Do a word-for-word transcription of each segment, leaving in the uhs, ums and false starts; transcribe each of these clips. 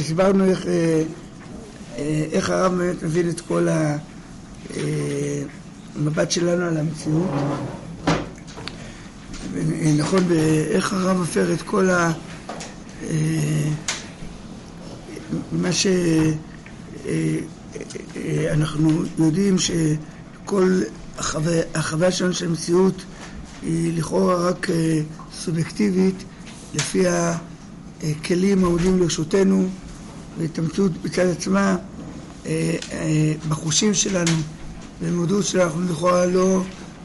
הסברנו איך, איך הרב באמת מבין את כל המבט שלנו על המציאות. נכון, ואיך הרב עופר את כל ה... מה שאנחנו יודעים שכל החוויה, החוויה שלנו של המציאות היא לכאורה רק סובייקטיבית לפי הכלים העומדים לרשותנו, והתאמצות בצד עצמה בחושים שלנו ובמודעות שלנו. אנחנו לכאורה לא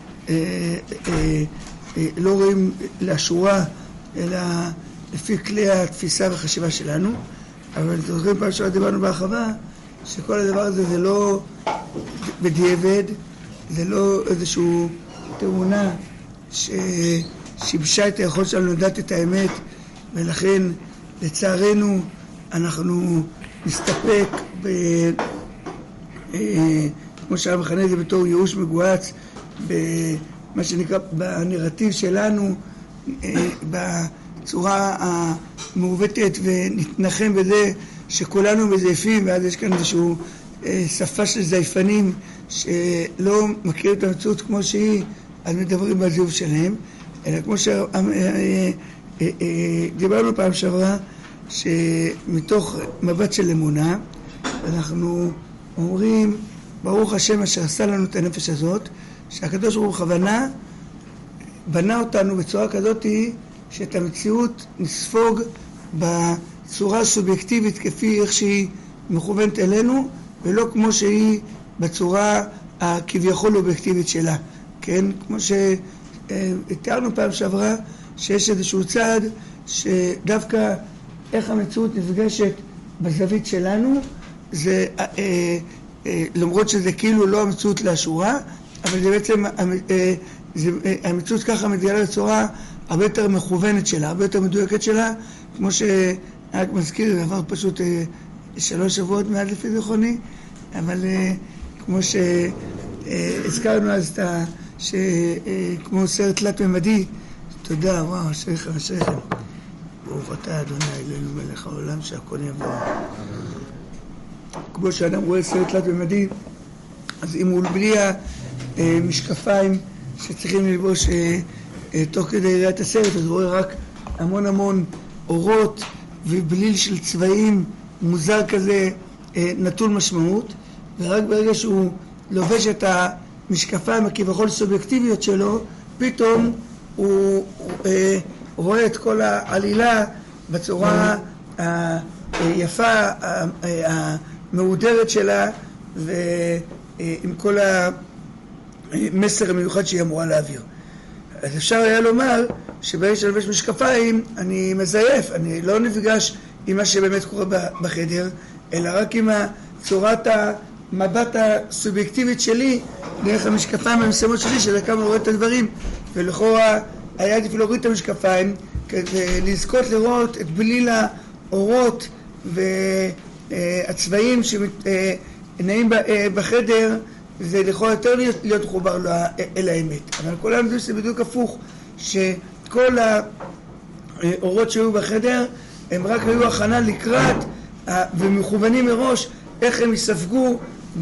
לא רואים לאשורה אלא לפי כלי התפיסה והחשיבה שלנו. אבל אתם זוכרים פעם שעוד דיברנו בהרחבה שכל הדבר הזה זה לא בדיעבד, זה לא איזושהי תאונה ששיבשה את היכולת שלנו לדעת את האמת, ולכן לצערנו אנחנו נסתפק ב... כמו שהרב מכנה את זה בתור ייאוש מגואץ, במה שנקרא בנרטיב שלנו, בצורה המעוותת, ונתנחם בזה שכולנו מזייפים, ואז יש כאן איזושהי שפה של זייפנים שלא מכירים את המציאות כמו שהיא, אז מדברים בזיוף שלהם. אלא כמו שדיברנו פעם שעברה, שמתוך מבט של אמונה אנחנו אומרים ברוך השם אשר עשה לנו את הנפש הזאת, שהקדוש ברוך הוא בכוונה בנה אותנו בצורה כזאת שאת המציאות נספוג בצורה סובייקטיבית כפי איך שהיא מכוונת אלינו, ולא כמו שהיא בצורה הכביכול אובייקטיבית שלה. כן, כמו שתיארנו פעם שעברה, שיש איזשהו צעד שדווקא איך המציאות נפגשת בזווית שלנו, זה אה, אה, למרות שזה כאילו לא המציאות לאשורה, אבל זה בעצם אה, זה, אה, המציאות ככה מתגלה בצורה הרבה יותר מכוונת שלה, הרבה יותר מדויקת שלה, כמו שרק מזכיר, עבר פשוט אה, שלוש שבועות מעד לפי זיכרוני, אבל אה, כמו שהזכרנו אז את ה... שכמו סרט תלת ממדי, תודה, וואו, אשריך, אשריכם. ברוך אתה אדוני אלוהינו מלך העולם שהכל יבוא. כמו שאדם רואה סרט תלת ממדי, אז אם הוא בלי המשקפיים שצריכים ללבוש תוך כדי ראיית הסרט, אז הוא רואה רק המון המון אורות ובליל של צבעים מוזר כזה, נטול משמעות, ורק ברגע שהוא לובש את ה... משקפיים הכביכול סובייקטיביות שלו, פתאום הוא, הוא אה, רואה את כל העלילה בצורה היפה, המהודרת שלה, ועם כל המסר המיוחד שהיא אמורה להעביר. אז אפשר היה לומר שברגע שלבש משקפיים אני מזייף, אני לא נפגש עם מה שבאמת קורה בחדר, אלא רק עם צורת המבט הסובייקטיבית שלי דרך המשקפיים המסוימות שלי, שזה כמה רואה את הדברים, ולכאורה היה עדיף להוריד את המשקפיים כדי לזכות לראות את בליל האורות והצבעים שנעים בחדר, זה לכאורה יותר להיות מחובר אל האמת. אבל כולם יודעים שזה בדיוק הפוך, שכל האורות שהיו בחדר הם רק היו הכנה לקראת ומכוונים מראש איך הם יספגו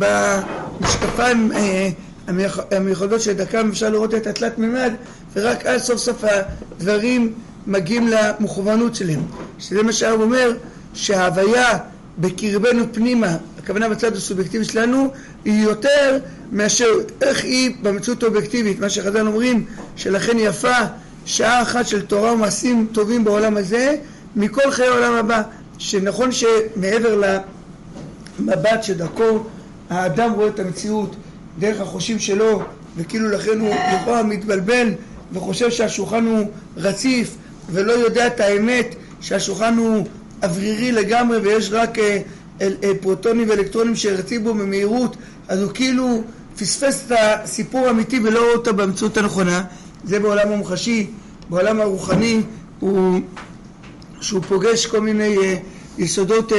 במשקפיים המיוחדות שדרכם אפשר לראות את התלת ממד, ורק אז סוף סוף הדברים מגיעים למכוונות שלהם. שזה מה שהרב אומר, שההוויה בקרבנו פנימה, הכוונה בצד הסובייקטיבי שלנו, היא יותר מאשר איך היא במציאות האובייקטיבית. מה שחז"ל אומרים, שלכן יפה שעה אחת של תורה ומעשים טובים בעולם הזה מכל חיי העולם הבא. שנכון שמעבר למבט שדרכו האדם רואה את המציאות דרך החושים שלו, וכאילו לכן הוא לכאורה מתבלבל וחושב שהשולחן הוא רציף ולא יודע את האמת שהשולחן הוא אוורירי לגמרי ויש רק פרוטונים ואלקטרונים שרצים בו במהירות, אז הוא כאילו פספס את הסיפור האמיתי ולא רואה אותו במציאות הנכונה. זה בעולם המוחשי. בעולם הרוחני הוא שהוא פוגש כל מיני יסודות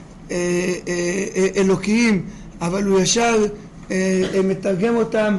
אלוקיים, אבל הוא ישר מתרגם אותם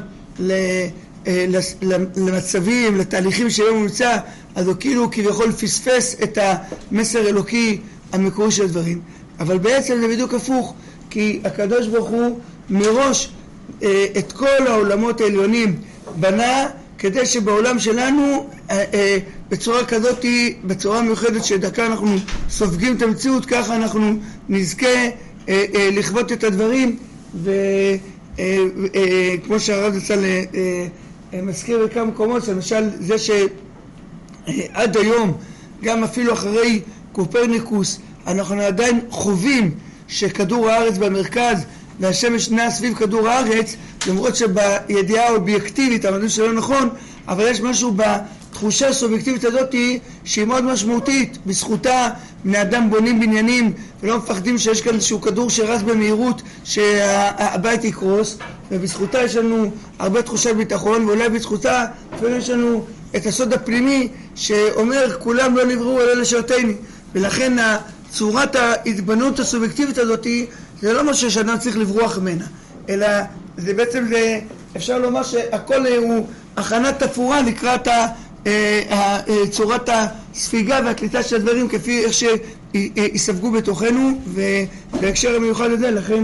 למצבים, לתהליכים שלא נמצא, אז הוא כאילו כביכול פספס את המסר אלוקי המקורי של הדברים. אבל בעצם זה בדיוק הפוך, כי הקדוש ברוך הוא מראש אה, את כל העולמות העליונים בנה, כדי שבעולם שלנו אה, אה, בצורה כזאת, בצורה מיוחדת שדקה אנחנו סופגים את המציאות, ככה אנחנו נזכה אה, אה, לכבות את הדברים, וכמו אה, אה, שהרב זצ"ל אה, אה, מזכיר בכמה מקומות, למשל זה שעד אה, היום, גם אפילו אחרי קופרניקוס, אנחנו עדיין חווים שכדור הארץ במרכז והשמש נעה סביב כדור הארץ, למרות שבידיעה האובייקטיבית המדעים שלא נכון, אבל יש משהו בתחושה הסובייקטיבית הזאת שהיא מאוד משמעותית. בזכותה בני אדם בונים בניינים ולא מפחדים שיש כאן איזשהו כדור שרץ במהירות שהבית יקרוס, ובזכותה יש לנו הרבה תחושת ביטחון, ואולי בזכותה יש לנו את הסוד הפנימי שאומר כולם לא נבראו אלא לשרתני. ולכן צורת ההתבנות הסובייקטיבית הזאת זה לא משהו שאדם צריך לברוח ממנה, אלא זה בעצם, זה, אפשר לומר שהכל הוא הכנת תפורה לקראת צורת הספיגה והקליטה של הדברים כפי איך שיספגו בתוכנו, ובהקשר המיוחד הזה לכן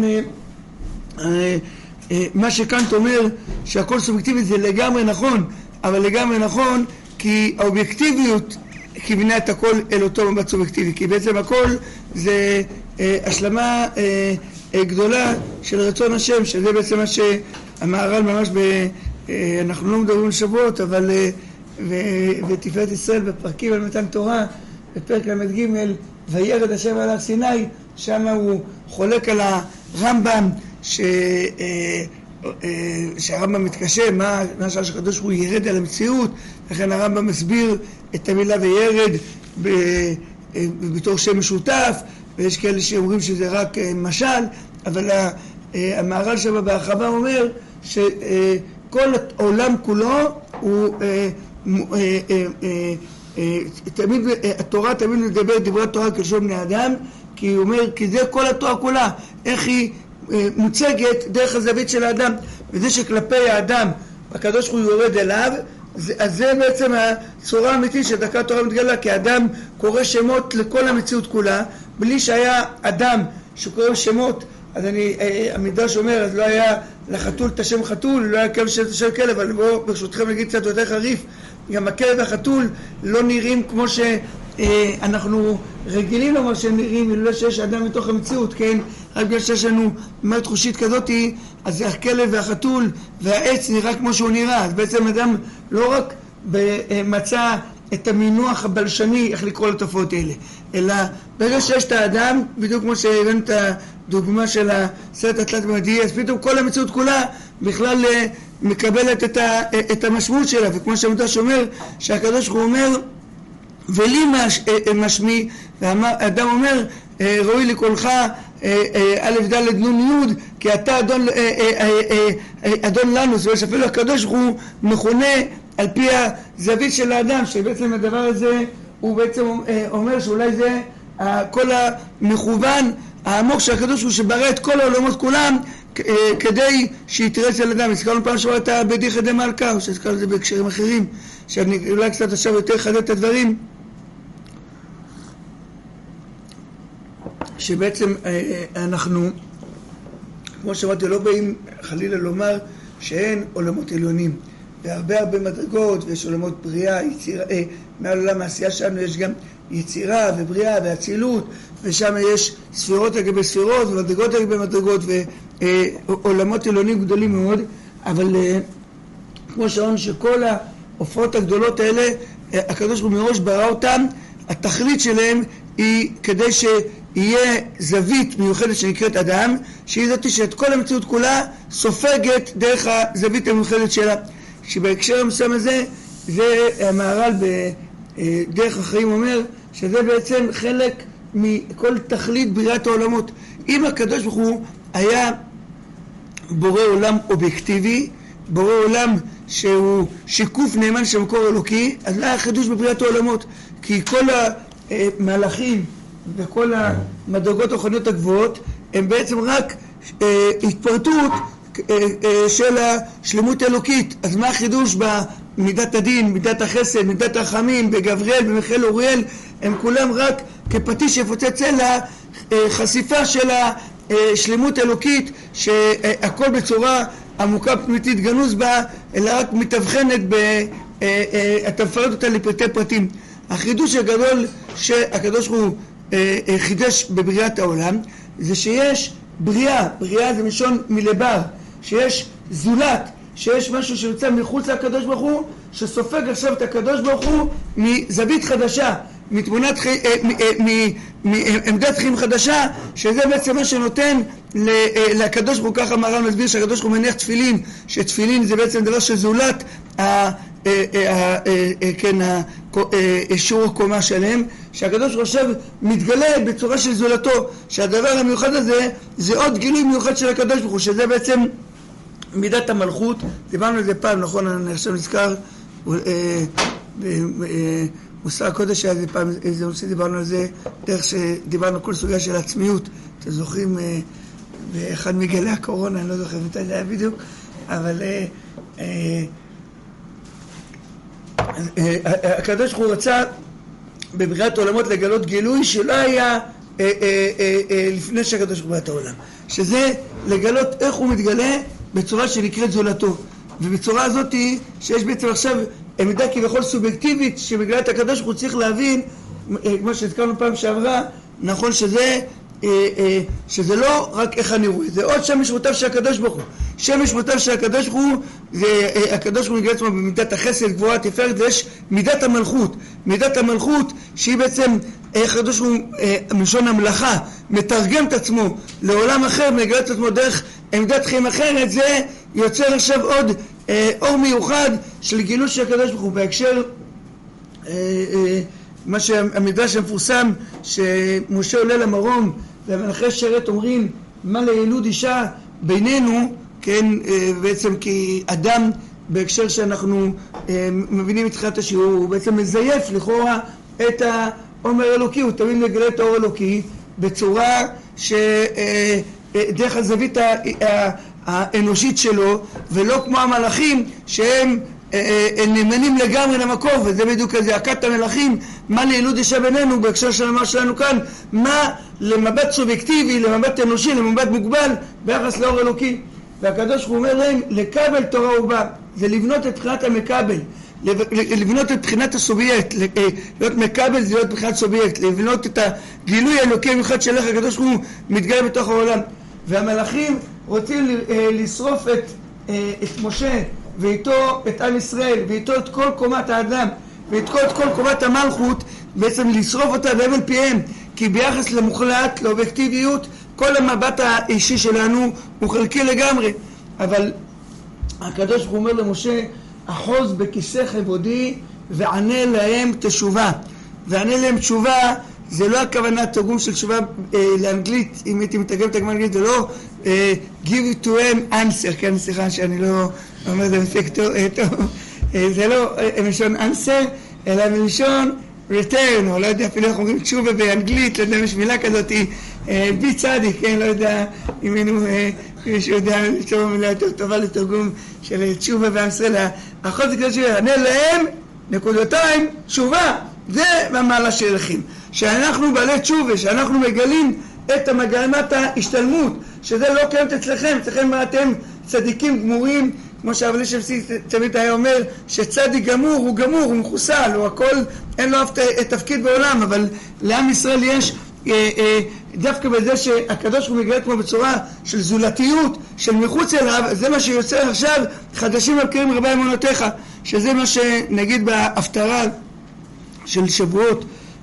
מה שקאנט אומר שהכל סובייקטיבי זה לגמרי נכון, אבל לגמרי נכון כי האובייקטיביות כיוונה את הכל אל אותו מבט סובייקטיבי, כי בעצם הכל זה אה, השלמה אה, אה, גדולה של רצון השם, שזה בעצם מה שהמהר"ל ממש ב... אה, אנחנו לא מדברים על שבועות, אבל אה, ותפארת ישראל בפרקים על מתן תורה, בפרק למד ג' וירד השם על הר סיני, שם הוא חולק על הרמב"ם ש... אה, שהרמב"ם מתקשה, מה נעשה שקדוש הוא ירד על המציאות, לכן הרמב"ם מסביר את המילה וירד בתור שם משותף, ויש כאלה שאומרים שזה רק משל, אבל המהר"ל שם בהרחבה אומר שכל העולם כולו הוא תמיד, התורה תמיד מדבר דברי תורה כלשון בני אדם, כי הוא אומר, כי זה כל התורה כולה, איך היא מוצגת דרך הזווית של האדם, וזה שכלפי האדם הקדוש הוא יורד אליו, זה, אז זה בעצם הצורה האמיתית שדקה התורה מתגלה, כי האדם קורא שמות לכל המציאות כולה, בלי שהיה אדם שקורא שמות. אז אני, המדרש אומר, אז לא היה לחתול את השם חתול, לא היה כלב את השם כלב, אבל בואו ברשותכם נגיד קצת יותר חריף, גם הכלב והחתול לא נראים כמו שאנחנו רגילים לומר שהם נראים, ולא שיש אדם מתוך המציאות, כן? רק בגלל שיש לנו מערכת תחושית כזאת, אז הכלב והחתול והעץ נראה כמו שהוא נראה. אז בעצם אדם לא רק מצא את המינוח הבלשני איך לקרוא לתופעות האלה, אלא ברגע שיש את האדם, בדיוק כמו שהבאנו את הדוגמה של הסרט התלת-ממדי, אז פתאום כל המציאות כולה בכלל מקבלת את, ה, את המשמעות שלה. וכמו שהמדרש אומר, שהקדוש הוא אומר ולי מש, משמי, והאדם אומר ראוי לקולך א' ד' נ' י', כי אתה אדון, אדון לנו. זאת אומרת שאפילו הקדוש הוא מכונה על פי הזווית של האדם, שבעצם הדבר הזה הוא בעצם אומר שאולי זה כל המכוון העמוק של הקדוש הוא שברא את כל העולמות כולם כדי שיתרץ על אדם. הזכרנו פעם שעברה את בדיחא דמלכא, או שהזכרנו את זה בהקשרים אחרים, שאני אולי קצת עכשיו יותר חדד את הדברים, שבעצם אנחנו, כמו שאמרתי, לא באים חלילה לומר שאין עולמות עליונים, והרבה הרבה מדרגות, ויש עולמות בריאה, יצירה, אה, מעל עולם העשייה שלנו יש גם יצירה ובריאה ואצילות, ושם יש ספירות לגבי ספירות ומדרגות לגבי מדרגות ועולמות עליונים גדולים מאוד. אבל אה, כמו שאומרים שכל ההופעות הגדולות האלה, אה, הקדוש ברוך הוא מראש ברא אותם, התכלית שלהם היא כדי שיהיה זווית מיוחדת שנקראת אדם, שהיא זאת שאת כל המציאות כולה סופגת דרך הזווית המיוחדת שלה, שבהקשר המסוים הזה, זה המהר"ל בדרך החיים אומר שזה בעצם חלק מכל תכלית בריאת העולמות. אם הקדוש ברוך הוא היה בורא עולם אובייקטיבי, בורא עולם שהוא שיקוף נאמן של מקור אלוקי, אז לא היה חידוש בבריאת העולמות, כי כל המלאכים וכל המדרגות הרוחניות הגבוהות הם בעצם רק התפרטות של השלמות האלוקית. אז מה החידוש במידת הדין, מידת החסד, מידת הרחמים, בגבריאל, במיכאל, אוריאל? הם כולם רק כפטיש שיפוצץ אל חשיפה של השלמות האלוקית, שהכל בצורה עמוקה פנימית גנוז בה, אלא רק מתבחנת, אתה מפרט אותה לפרטי פרטים. החידוש הגדול שהקדוש ברוך הוא חידש בבריאת העולם, זה שיש בריאה, בריאה זה מלשון מלבר, שיש זולת, שיש משהו שיוצא מחוץ לקדוש ברוך הוא, שסופג עכשיו את הקדוש ברוך הוא מזווית חדשה, מתמונת חי... מעמדת חיים חדשה, שזה בעצם מה שנותן לקדוש ברוך הוא. ככה מרן מסביר שהקדוש ברוך הוא מניח תפילין, שתפילין זה בעצם דבר שזולת כן, שיעור הקומה שלהם, שהקדוש ברוך הוא עכשיו מתגלה בצורה של זולתו, שהדבר המיוחד הזה זה עוד גילוי מיוחד של הקדוש ברוך הוא, שזה בעצם מידת המלכות. דיברנו על זה פעם, נכון? אני עכשיו נזכר מוסר הקודש היה זה פעם, איזה נושא דיברנו על זה, דרך שדיברנו כל סוגיה של עצמיות. אתם זוכרים באחד מגלי הקורונה, אני לא זוכר מתי זה היה בדיוק, אבל הקדוש ברוך הוא רצה בבריאת העולמות לגלות גילוי שלא היה לפני שהקדוש ברוך הוא ברא את העולם, שזה לגלות איך הוא מתגלה בצורה שנקראת זולתו, ובצורה הזאת שיש בעצם עכשיו עמדה כביכול סובייקטיבית שמגלה את הקדוש ברוך הוא. צריך להבין, כמו שהזכרנו פעם שעברה, נכון שזה שזה לא רק איך אני רואה, זה עוד שם משמעותיו של הקדוש ברוך הוא. שם משמעותיו של הקדוש ברוך הוא, זה הקדוש ברוך הוא מגלה עצמו במידת החסד, גבורה, תפארת, יש מידת המלכות. מידת המלכות שהיא בעצם הקדוש ברוך הוא מלשון המלאכה, מתרגם את עצמו לעולם אחר, מגלה את עצמו דרך עמדת חיים אחרת. זה יוצר עכשיו עוד אור מיוחד של גילוי של הקדוש ברוך הוא. בהקשר מה שהמדרש המפורסם שמשה עולה למרום והמלאכי שרת אומרים מה לילוד אישה בינינו, כן, בעצם כי אדם בהקשר שאנחנו מבינים את תחילת השיעור הוא בעצם מזייף לכאורה את העומר אלוקי, הוא תמיד מגלה את האור אלוקי בצורה שדרך הזווית האנושית שלו, ולא כמו המלאכים שהם נאמנים לגמרי למקור, וזה בדיוק זעקת המלאכים מה לילוד אישה בינינו בהקשר של מה שלנו כאן, מה למבט סובייקטיבי, למבט אנושי, למבט מוגבל ביחס לאור אלוקי. והקדוש הוא אומר להם לקבל תורה ובא, זה לבנות את בחינת המקבל, לבנות את בחינת הסובייקט. להיות מקבל זה להיות בחינת סובייקט, לבנות את הגילוי האלוקי המיוחד שלך הקדוש הוא מתגלה בתוך העולם. והמלאכים רוצים לשרוף את, את משה ואיתו את עם ישראל ואיתו את כל קומת האדם ואיתו את כל קומת המלכות, בעצם לשרוף אותה באבן פיהם, כי ביחס למוחלט, לאובייקטיביות, כל המבט האישי שלנו הוא חלקי לגמרי. אבל הקדוש ברוך הוא אומר למשה אחוז בכיסא כבודי וענה להם תשובה. וענה להם תשובה זה לא הכוונה תרגום של תשובה אה, לאנגלית, אם הייתי מתרגם את הגמרא לאנגלית, זה לא אה, give to them answer, כן, סליחה שאני לא אומר זה מספיק טוב, אה, טוב. אה, זה לא אה, מלשון answer, אלא מלשון return, או לא יודע אפילו איך אומרים תשובה באנגלית, לא יודע אם יש מילה כזאת, אה, בי צדיק, כן, לא יודע אם היינו, אה, מישהו יודע לצור מילה יותר טובה לתרגום של תשובה ועמסרל, האחוז זה כזה שיענה להם נקודותיים תשובה, זה מהמעלה שלכם, שאנחנו בעלי תשובה, שאנחנו מגלים את המגמת ההשתלמות, שזה לא קיימת אצלכם, אצלכם מה אתם צדיקים גמורים, כמו שהרב אלישיב תמיד היה אומר, שצדיק גמור הוא גמור, הוא מחוסל, הוא הכל, אין לו אף תפקיד בעולם, אבל לעם ישראל יש אה, אה, דווקא בזה שהקדוש הוא מגלה כמו בצורה של זולתיות, של מחוץ אליו, זה מה שיוצר עכשיו חדשים הבקרים רבי אמונותיך, שזה מה שנגיד בהפטרה של שבועות,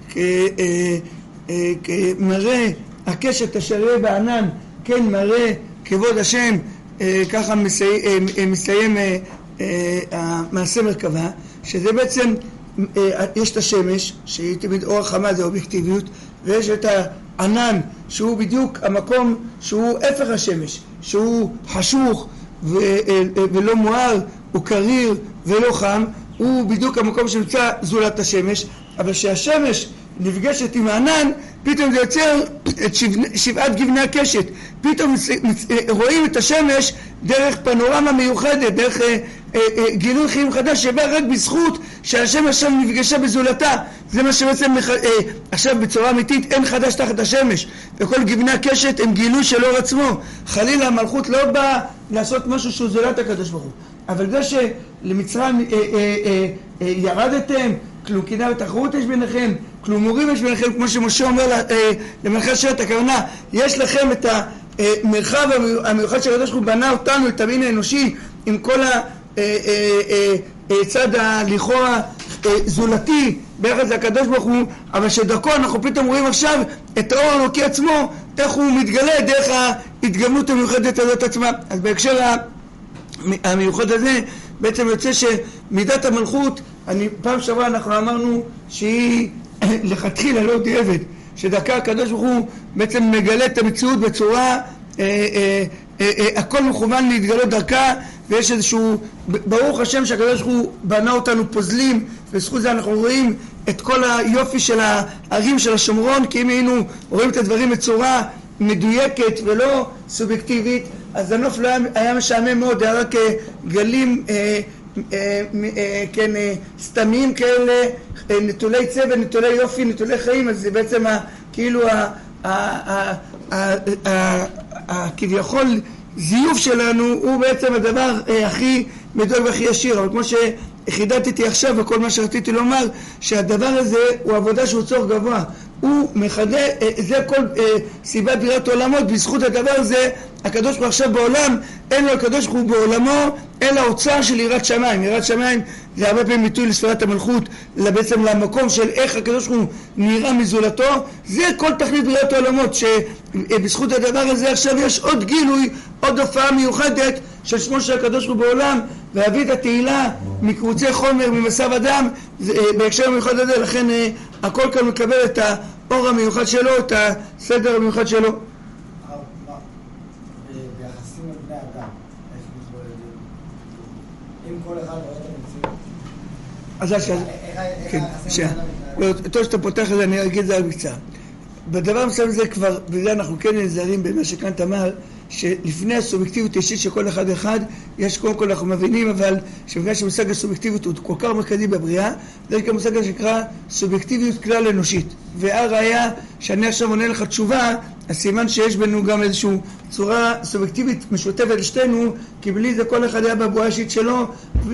כמראה הקשת אשר יהיה בענן, כן מראה כבוד השם, ככה מסיים המעשה מרכבה, שזה בעצם, יש את השמש, שהיא תמיד אור החמה, זה אובייקטיביות, ויש את הענן, שהוא בדיוק המקום שהוא הפך השמש, שהוא חשוך ולא מואר, הוא קריר ולא חם, הוא בדיוק המקום שנמצא זולת השמש, אבל שהשמש נפגשת עם הענן, פתאום זה יוצר את שבעת גווני הקשת, פתאום רואים את השמש דרך פנורמה מיוחדת, דרך גילוי חיים חדש שבא רק בזכות שהשם עכשיו נפגשה בזולתה. זה מה שבעצם עכשיו בצורה אמיתית אין חדש תחת השמש, וכל גבני הקשת הם גילוי של אור עצמו. חלילה המלכות לא באה לעשות משהו שהוא זולת הקדוש ברוך הוא, אבל זה שלמצרים ירדתם, כלום קנאה ותחרות יש ביניכם, כלום מורים יש ביניכם, כמו שמשה אומר למלכי השרת, הכוונה יש לכם את המרחב המיוחד שהקדוש ברוך הוא בנה אותנו, את המין האנושי, עם כל הצד הלכאורה זולתי ביחד לקדוש ברוך הוא, אבל שדרכו אנחנו פתאום רואים עכשיו את האור האלוקי עצמו, איך הוא מתגלה דרך ההתגמלות המיוחדת הזאת עצמה. אז בהקשר המיוחד הזה בעצם יוצא שמידת המלכות, אני, פעם שעברה אנחנו אמרנו שהיא לכתחילה לא תהיה, שדרכה הקדוש ברוך הוא בעצם מגלה את המציאות בצורה אה, אה, אה, אה, הכל מכוון להתגלות דרכה, ויש איזשהו, ברוך השם שהקדוש ברוך הוא בנה אותנו פוזלים, ובזכות זה אנחנו רואים את כל היופי של הערים של השומרון, כי אם היינו רואים את הדברים בצורה מדויקת ולא סובייקטיבית, אז הנוף לא היה, היה משעמם מאוד, היה רק גלים אה, אה, אה, כן, אה, סתמים כאלה, אה, נטולי צבע, נטולי יופי, נטולי חיים. אז זה בעצם ה, כאילו הכביכול זיוף שלנו הוא בעצם הדבר אה, הכי מדויק והכי ישיר. אבל כמו שחידדתי עכשיו וכל מה שרציתי לומר, שהדבר הזה הוא עבודה שהוא צורך גבוה, הוא מחדה, זה כל אה, סיבת בריאת עולמות. בזכות הדבר הזה הקדוש ברוך הוא עכשיו בעולם, אין לו הקדוש ברוך הוא בעולמו אלא אוצר של יראת שמיים. יראת שמיים זה הרבה פעמים ביטוי לספירת המלכות, בעצם למקום של איך הקדוש ברוך הוא נראה מזולתו. זה כל תכלית בריאת עולמות, שבזכות הדבר הזה עכשיו יש עוד גילוי, עוד הופעה מיוחדת של שמו של הקדוש ברוך הוא בעולם, והביא את התהילה מקבוצי חומר, ממסב אדם, בהקשר המיוחד הזה. לכן הכל כאן מקבל את האור המיוחד שלו, את הסדר המיוחד שלו. ביחסים לבני אדם, איך מתבולדים? אם כל אחד רואה את המציאות, אז כן, טוב שאתה פותח את זה, אני אגיד את זה על בקצרה. בדבר מסוים זה כבר, בזה אנחנו כן נזהרים במה שכאן תאמר, שלפני הסובייקטיביות אישית של כל אחד אחד, יש קודם כל אנחנו מבינים, אבל שבגלל שמושג הסובייקטיביות הוא כל כך מרכזי בבריאה, זה גם מושג שנקרא סובייקטיביות כלל אנושית. והראיה שאני עכשיו עונה לך תשובה, הסימן שיש בינינו גם איזושהי צורה סובייקטיבית משותפת לשתינו, כי בלי זה כל אחד היה בבואה אישית שלו,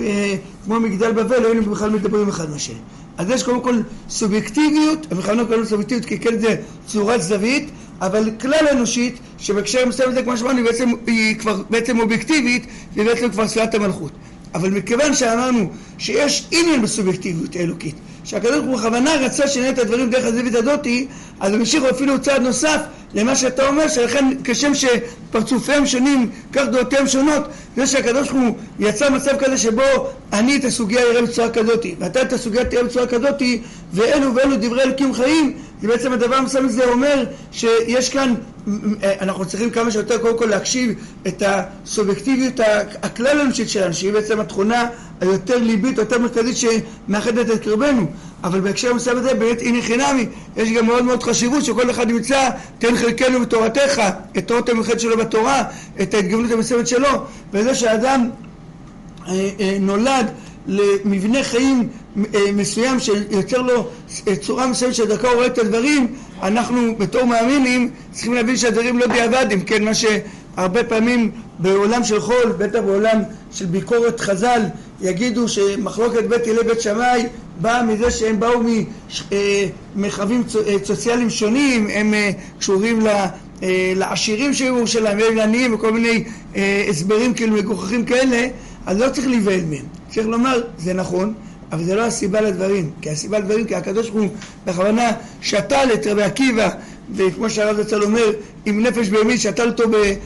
כמו מגדל בבל, היינו בכלל מדברים אחד מהשני. אז יש קודם כל סובייקטיביות, ובכלל קוראים סובייקטיביות כי כן זה צורת זווית, אבל כלל אנושית שבקשר מסוים זה כמו שאמרנו בעצם, היא כבר בעצם אובייקטיבית, והיא בעצם כבר ספירת המלכות. אבל מכיוון שאמרנו שיש עניין בסובייקטיביות האלוקית, שהקדוש ברוך הוא בכוונה רצה שנראה את הדברים דרך הזווית הזאתי, אז הוא המשיך אפילו צעד נוסף למה שאתה אומר, שלכן כשם שפרצופיהם שונים כך דעותיהם שונות, זה שהקדוש ברוך הוא יצא מצב כזה שבו אני את הסוגיה יראה בצורה כזאתי ואתה את הסוגיה תראה בצורה כזאתי, ואלו ואלו דברי אלוקים חיים. זה בעצם הדבר המסוים הזה אומר שיש כאן, אנחנו צריכים כמה שיותר קודם כל להקשיב את הסובייקטיביות הכלל אנושית שלנו, שהיא בעצם התכונה היותר ליבית, יותר מרכזית שמאחדת את קרבנו. אבל בהקשר המסוים הזה באמת הנה חינמי, יש גם מאוד מאוד חשיבות שכל אחד ימצא תן חלקנו בתורתך, את תורת המיוחד שלו בתורה, את ההתגבלות המסוימת שלו. וזה שהאדם אה, אה, נולד למבנה חיים מסוים שיוצר לו צורה מסוימת שדרכו רואה את הדברים, אנחנו בתור מאמינים צריכים להבין שהדברים לא דיעבדים, כן, מה שהרבה פעמים בעולם של חול, בטח בעולם של ביקורת חז"ל, יגידו שמחלוקת בית הלל בית שמאי באה מזה שהם באו ממרחבים סוציאליים שונים, הם קשורים לעשירים שהיו שלהם, הם לעניים וכל מיני הסברים כאילו מגוחכים כאלה. אז לא צריך להיבהל מהם, צריך לומר זה נכון, אבל זה לא הסיבה לדברים, כי הסיבה לדברים כי הקדוש ברוך הוא בכוונה שתל את רבי עקיבא, וכמו שהרב זצ"ל אומר, עם נפש בהמית שתל אותו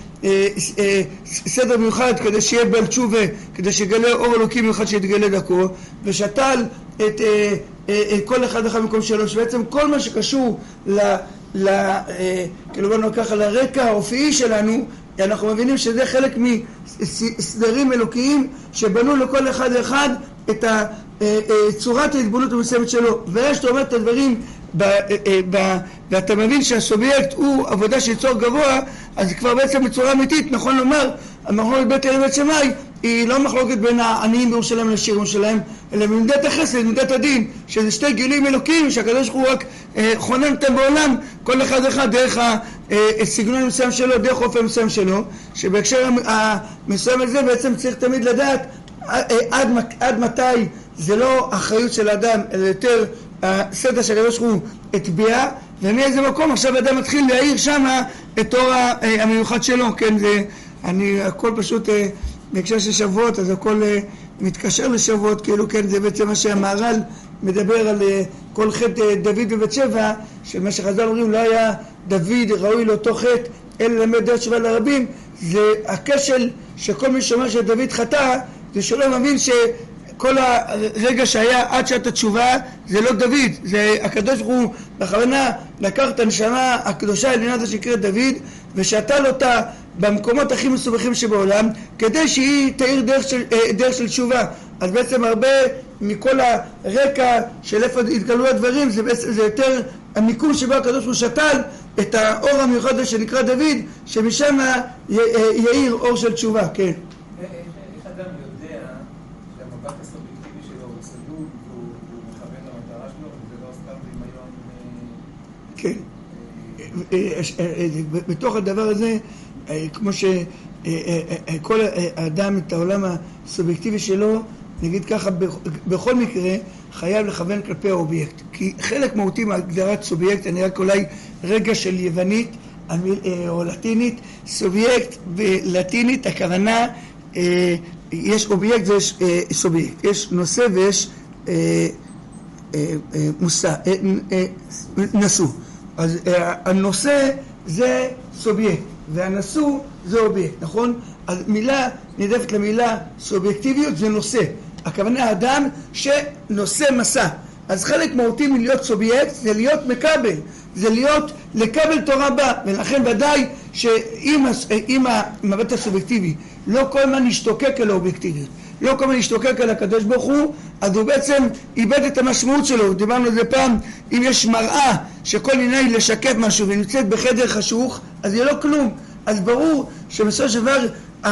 בסדר מיוחד כדי שיהיה בעל תשובה, כדי שיגלה אור אלוקי מיוחד שיתגלה דרכו, ושתל את כל אחד אחד במקום שלו, שבעצם כל מה שקשור ל... ל כאילו בוא נאמר ככה לרקע האופי שלנו, אנחנו מבינים שזה חלק מסדרים אלוקיים שבנו לכל אחד אחד את צורת ההתבוננות המסוימת שלו, ואז שאתה אומר את הדברים ב, ב, ואתה מבין שהסובייקט הוא עבודה של יצור גבוה, אז כבר בעצם בצורה אמיתית נכון לומר, המחלוקת בית אל ובית שמאי היא לא מחלוקת בין העניים בירושלים לשירים שלהם, אלא במידת החסד, במידת הדין, שזה שתי גילים אלוקיים שהקדוש ברוך הוא רק אה, חונן אותם בעולם, כל אחד אחד דרך הסגנון המסוים שלו, דרך אופן המסוים שלו, שבהקשר המסוים הזה בעצם צריך תמיד לדעת עד, עד מתי זה לא אחריות של האדם, אלא יותר הסדר שהקדוש ברוך הוא הטביע, ומאיזה מקום עכשיו האדם מתחיל להעיר שמה את אור המיוחד שלו. כן, זה, אני, הכל פשוט בהקשר של שבועות, אז הכל מתקשר לשבועות, כאילו כן, זה בעצם מה שהמהר"ל מדבר על כל חטא דוד בבית שבע, שמה שחז"ל אומרים לא היה דוד ראוי לאותו חטא אלא ללמד דרך תשובה לרבים, זה הכשל שכל מי שאומר שדוד חטא, זה שלא מבין שכל הרגע שהיה עד שעת התשובה זה לא דוד, זה הקדוש ברוך הוא בכוונה לקח את הנשמה הקדושה העליונה הזאת שנקראת דוד ושתל אותה במקומות הכי מסובכים שבעולם כדי שהיא תאיר דרך של, דרך של תשובה. אז בעצם הרבה מכל הרקע של איפה התגלו הדברים זה, בעצם, זה יותר המיקום שבו הקדוש ברוך הוא שתל את האור המיוחד הזה שנקרא דוד, שמשם יאיר אור של תשובה. כן. איך אדם יודע שהמבט הסובייקטיבי שלו הוא סדור והוא מכוון למטרה שלו וזה לא סתם דמיון? כן. בתוך הדבר הזה, כמו שכל האדם את העולם הסובייקטיבי שלו, נגיד ככה, בכל מקרה חייב לכוון כלפי האובייקט, כי חלק מהותי מהגדרת סובייקט, אני רק אולי רגע של יוונית או לטינית, סובייקט בלטינית הכוונה יש אובייקט ויש סובייקט, יש נושא ויש מושא, נשוא. אז הנושא זה סובייקט והנשוא זה אובייקט, נכון? אז מילה נדפת למילה סובייקטיביות זה נושא, הכוונה האדם שנושא מסע. אז חלק מהותי מלהיות סובייקט זה להיות מקבל, זה להיות לקבל תורה בה, ולכן ודאי שאם המבט הסובייקטיבי לא כל הזמן ישתוקק אל האובייקטיביות, לא כל הזמן ישתוקק אל הקדוש ברוך הוא, אז הוא בעצם איבד את המשמעות שלו. דיברנו על זה פעם, אם יש מראה שכל עיני היא לשקף משהו ונמצאת בחדר חשוך, אז זה לא כלום. אז ברור שבסופו של דבר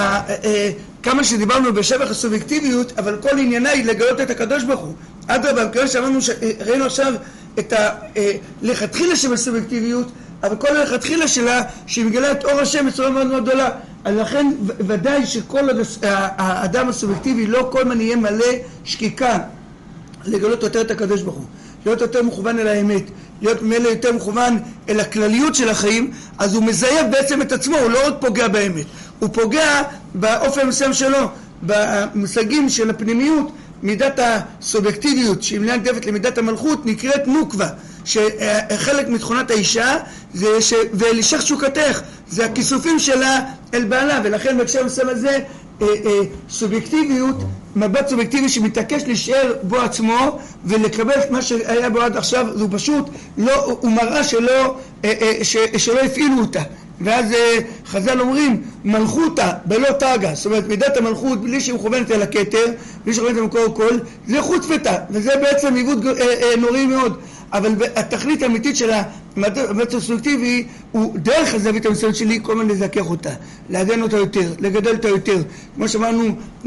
כמה שדיברנו בשבח הסובייקטיביות, אבל כל עניינה היא לגלות את הקדוש ברוך הוא. אדרבה, כמו שאמרנו, ראינו עכשיו את הלכתחילה של הסובייקטיביות, אבל כל הלכתחילה שלה שהיא מגלה את אור השם בצורה מאוד מאוד גדולה. אז לכן ודאי שכל האדם הסובייקטיבי לא כל מה יהיה מלא שקיקה לגלות יותר את הקדוש ברוך הוא, להיות יותר מכוון אל האמת, להיות מלא יותר מכוון אל הכלליות של החיים. אז הוא מזייף בעצם את עצמו, הוא לא עוד פוגע באמת, הוא פוגע באופן המסוים שלו, במושגים של הפנימיות. מידת הסובייקטיביות שהיא מלאה נדפת למידת המלכות נקראת נוקבה, שחלק מתכונת האישה זה ש... ולשך שוקתך זה הכיסופים שלה אל בעלה, ולכן בהקשר המסוים הזה סובייקטיביות, מבט סובייקטיבי שמתעקש להישאר בו עצמו ולקבל את מה שהיה בו עד עכשיו, הוא פשוט לא, הוא מראה שלא, ש... שלא הפעילו אותה. ואז חז"ל אומרים מלכותה בלא תגה, זאת אומרת מידת המלכות בלי שהיא מכוונת אל הכתר, בלי שמכוונת אל מקור כל, זה חוצפתה, וזה בעצם עיוות נוראי מאוד. אבל התכלית האמיתית של המבט הסובייקטיבי הוא דרך הזווית המסוימת שלי כל הזמן לזכך אותה, לעגן אותה יותר, לגדל אותה יותר. כמו שאמרנו,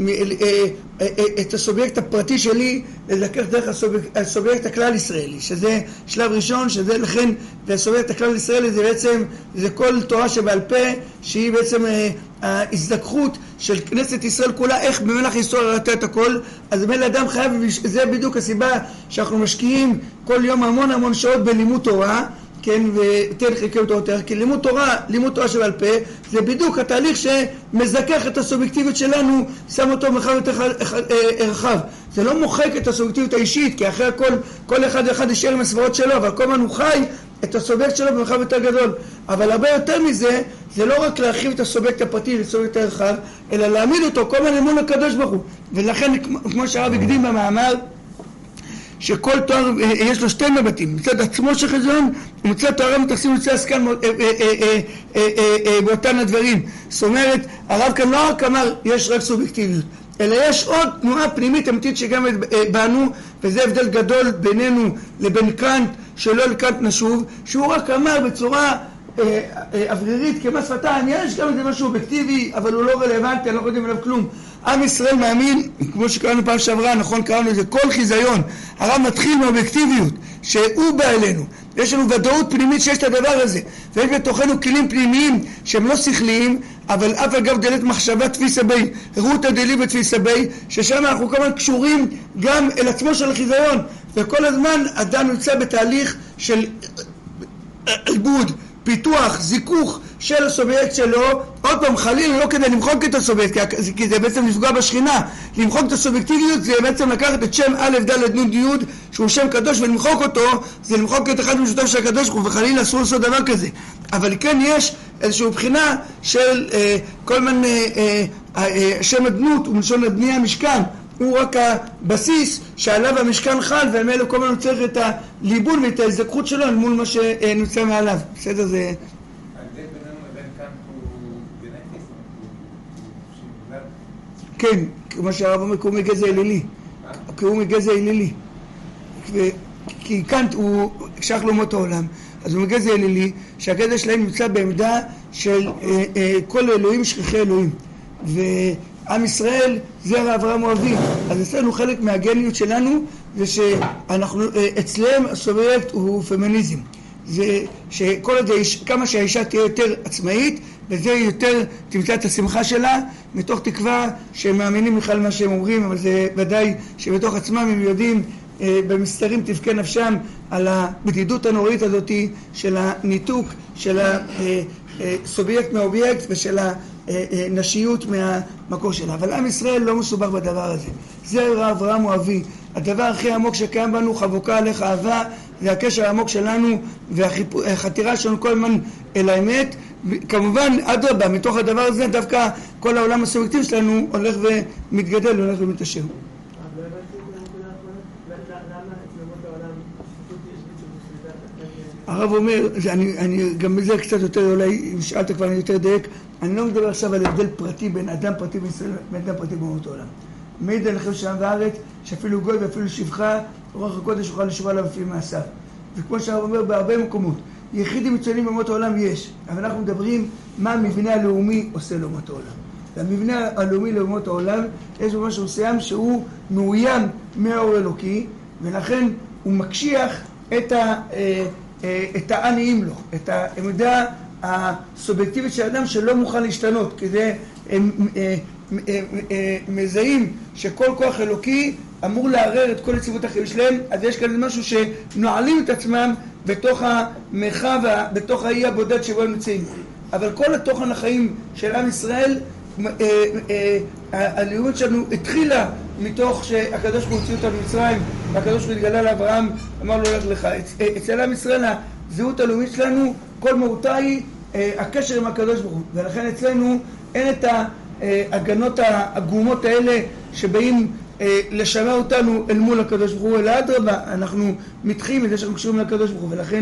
את הסובייקט הפרטי שלי לזכך דרך הסובייקט, הסובייקט הכלל ישראלי, שזה שלב ראשון, שזה לכן, והסובייקט הכלל ישראלי זה בעצם, זה כל תורה שבעל פה, שהיא בעצם ההזדככות של כנסת ישראל כולה, איך במהלך היסטוריה ראתה את הכל. אז בין אדם חייב, זה בדיוק הסיבה שאנחנו משקיעים כל יום המון המון שעות בלימוד תורה, כן, ותן חלקי אותו יותר, כי לימוד תורה, לימוד תורה שבעל פה, זה בדיוק התהליך שמזכך את הסובייקטיביות שלנו, שם אותו במרחב יותר רחב. זה לא מוחק את הסובייקטיביות האישית, כי אחרי הכל, כל אחד אחד יישאר עם הסברות שלו, אבל כל הזמן הוא חי את הסובייקט שלו במרחב יותר גדול. אבל הרבה יותר מזה, זה לא רק להרחיב את הסובייקט הפרטי לסובייקט יותר רחב, אלא להעמיד אותו כל הזמן אמון לקדוש ברוך הוא. ולכן, כמו שהרב הקדים במאמר, שכל תואר יש לו שתי מבטים, מצד עצמו של חזון ומצד תואר מתייחסים לצד עסקן באותן הדברים. זאת אומרת, הרב כאן לא רק אמר יש רק סובייקטיביות, אלא יש עוד תנועה פנימית אמיתית שגם בנו, וזה הבדל גדול בינינו לבין קאנט, שלא לקאנט נשוב, שהוא רק אמר בצורה אה, אה, אוורירית כמס שפתיים, יש גם איזה משהו אובייקטיבי, אבל הוא לא רלוונטי, אני לא יודעים עליו כלום. עם ישראל מאמין, כמו שקראנו פעם שעברה, נכון, קראנו לזה כל חיזיון. הרב מתחיל מאובייקטיביות, שהוא בא אלינו. יש לנו ודאות פנימית שיש את הדבר הזה, ויש בתוכנו כלים פנימיים שהם לא שכליים, אבל אף אגב דלת מחשבה תפיסה בי, רותה דלי בתפיסה בי, ששם אנחנו כמובן קשורים גם אל עצמו של החיזיון, וכל הזמן אדם נמצא בתהליך של עיבוד, פיתוח, זיכוך של הסובייקט שלו. עוד פעם, חלילה לא כדי למחוק את הסובייקט, כי זה בעצם לפגוע בשכינה. למחוק את הסובייקטיביות זה בעצם לקחת את שם א' ד' נ' י' שהוא שם קדוש, ולמחוק אותו זה למחוק את אחד משותף של הקדוש, וחלילה אסור לעשות דבר כזה. אבל כן יש איזושהי בחינה של אה, כל מיני אה, אה, שם הדנות ומלשון הבנייה המשכן, הוא רק הבסיס שעליו המשכן חל, ומאלה כל הזמן צריך את הליבון ואת ההזדקחות שלו מול מה שנמצא מעליו. בסדר, זה... ההבדל בינינו לבין כאן הוא גנטי? הוא כן, כמו שהרב אומר, הוא מגזע אלילי. הוא מגזע אלילי. כי קאנט הוא שייך לאומות העולם, אז הוא מגזע אלילי, שהגזע שלהם נמצא בעמדה של אה, אה, כל אלוהים שכחי אלוהים. ועם ישראל זרע אברהם אוהבי. אז אצלנו חלק מהגניות שלנו זה שאנחנו, אצלם הסובייקט הוא פמיניזם. זה שכל עוד כמה שהאישה תהיה יותר עצמאית, וזה יותר תמצא את השמחה שלה, מתוך תקווה שהם מאמינים בכלל מה שהם אומרים, אבל זה ודאי שבתוך עצמם הם יודעים במסתרים תבכה נפשם על הבדידות הנוראית הזאת של הניתוק של הסובייקט מהאובייקט ושל הנשיות מהמקור שלה. אבל עם ישראל לא מסובך בדבר הזה. זרע אברהם אוהבי. הדבר הכי עמוק שקיים בנו, חבוקה עליך אהבה, זה הקשר העמוק שלנו והחתירה שלנו כל הזמן אל האמת. כמובן, אדרבה, מתוך הדבר הזה דווקא כל העולם הסובייקטיבי שלנו הולך ומתגדל, הולך ומתעשר. הרב אומר, אני, אני גם בזה קצת יותר, אולי אם שאלת כבר אני יותר דייק, אני לא מדבר עכשיו על הבדל פרטי בין אדם פרטי בישראל ובין אדם פרטי באומות העולם. מעיד עליכם שם בארץ, שאפילו גוי ואפילו שבחה, רוח הקודש יוכל לשמוע עליו לפי מעשיו. וכמו שהרב אומר, בהרבה מקומות, יחידים מצוינים באומות העולם יש, אבל אנחנו מדברים מה המבנה הלאומי עושה לאומות העולם. והמבנה הלאומי לאומות העולם, יש בו משהו מסוים שהוא מאוים מהאור אלוקי, ולכן הוא מקשיח את ה... את העניים לו, את העמדה הסובייקטיבית של האדם שלא מוכן להשתנות, כי זה הם, הם, הם, הם מזהים שכל כוח אלוקי אמור לערער את כל יציבות החיים שלהם, אז יש כאן משהו שנועלים את עצמם בתוך המרחב, בתוך האי הבודד שבו הם נמצאים. אבל כל התוכן החיים של עם ישראל, הלאומיות שלנו התחילה מתוך שהקדוש ברוך הוא הוציא אותנו ממצרים, והקדוש ברוך הוא התגלה לאברהם, אמר לו לך לך. אצל עם ישראל הזהות הלאומית שלנו, כל מהותה היא הקשר עם הקדוש ברוך הוא, ולכן אצלנו אין את ההגנות העגומות האלה שבאים לשמע אותנו אל מול הקדוש ברוך הוא, אלא אדרבה, אנחנו מתחילים את זה שאנחנו קשורים לקדוש ברוך הוא, ולכן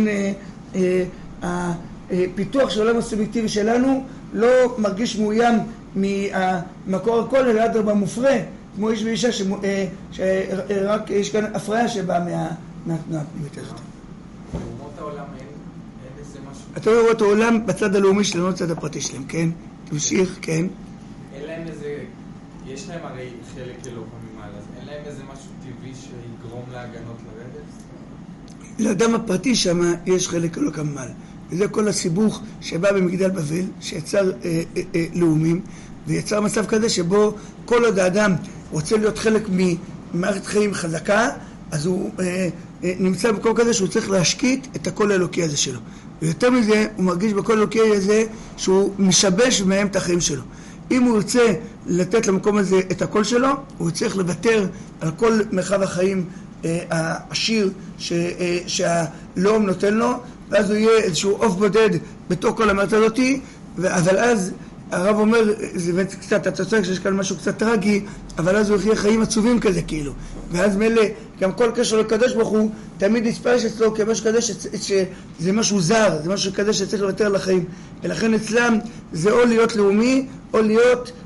הפיתוח של העולם הסובייקטיבי שלנו לא מרגיש מאוים מהמקור הכל, אלא אדרבה מופרה, כמו איש ואישה שרק יש כאן הפריה שבאה מהתנועה הפנימית הזאת. באומות העולם אין איזה משהו? אתה רואה את העולם בצד הלאומי שלנו, בצד הפרטי שלהם, כן? תמשיך, כן. אין להם איזה, יש להם הרי חלק אלוהים ממעלה, אז אין להם איזה משהו טבעי שיגרום להגנות לרדת? לאדם הפרטי שם יש חלק אלוהים ממעלה. וזה כל הסיבוך שבא במגדל בבל, שיצר אה, אה, אה, לאומים, ויצר מצב כזה שבו כל עוד האדם רוצה להיות חלק ממערכת חיים חזקה, אז הוא אה, אה, נמצא במקום כזה שהוא צריך להשקיט את הקול האלוקי הזה שלו. ויותר מזה, הוא מרגיש בקול האלוקי הזה שהוא משבש מהם את החיים שלו. אם הוא רוצה לתת למקום הזה את הקול שלו, הוא צריך לוותר על כל מרחב החיים אה, העשיר ש, אה, שהלאום נותן לו, ואז הוא יהיה איזשהו עוף בודד בתוך כל המערכת הזאת, אבל אז הרב אומר, זה קצת, אתה צודק שיש כאן משהו קצת טרגי, אבל אז הוא יחיה חיים עצובים כזה כאילו, ואז מילא גם כל קשר לקדוש ברוך הוא תמיד נספרש אצלו כמשהו כזה שזה משהו זר, זה משהו כזה שצריך לוותר על החיים, ולכן אצלם זה או להיות לאומי או להיות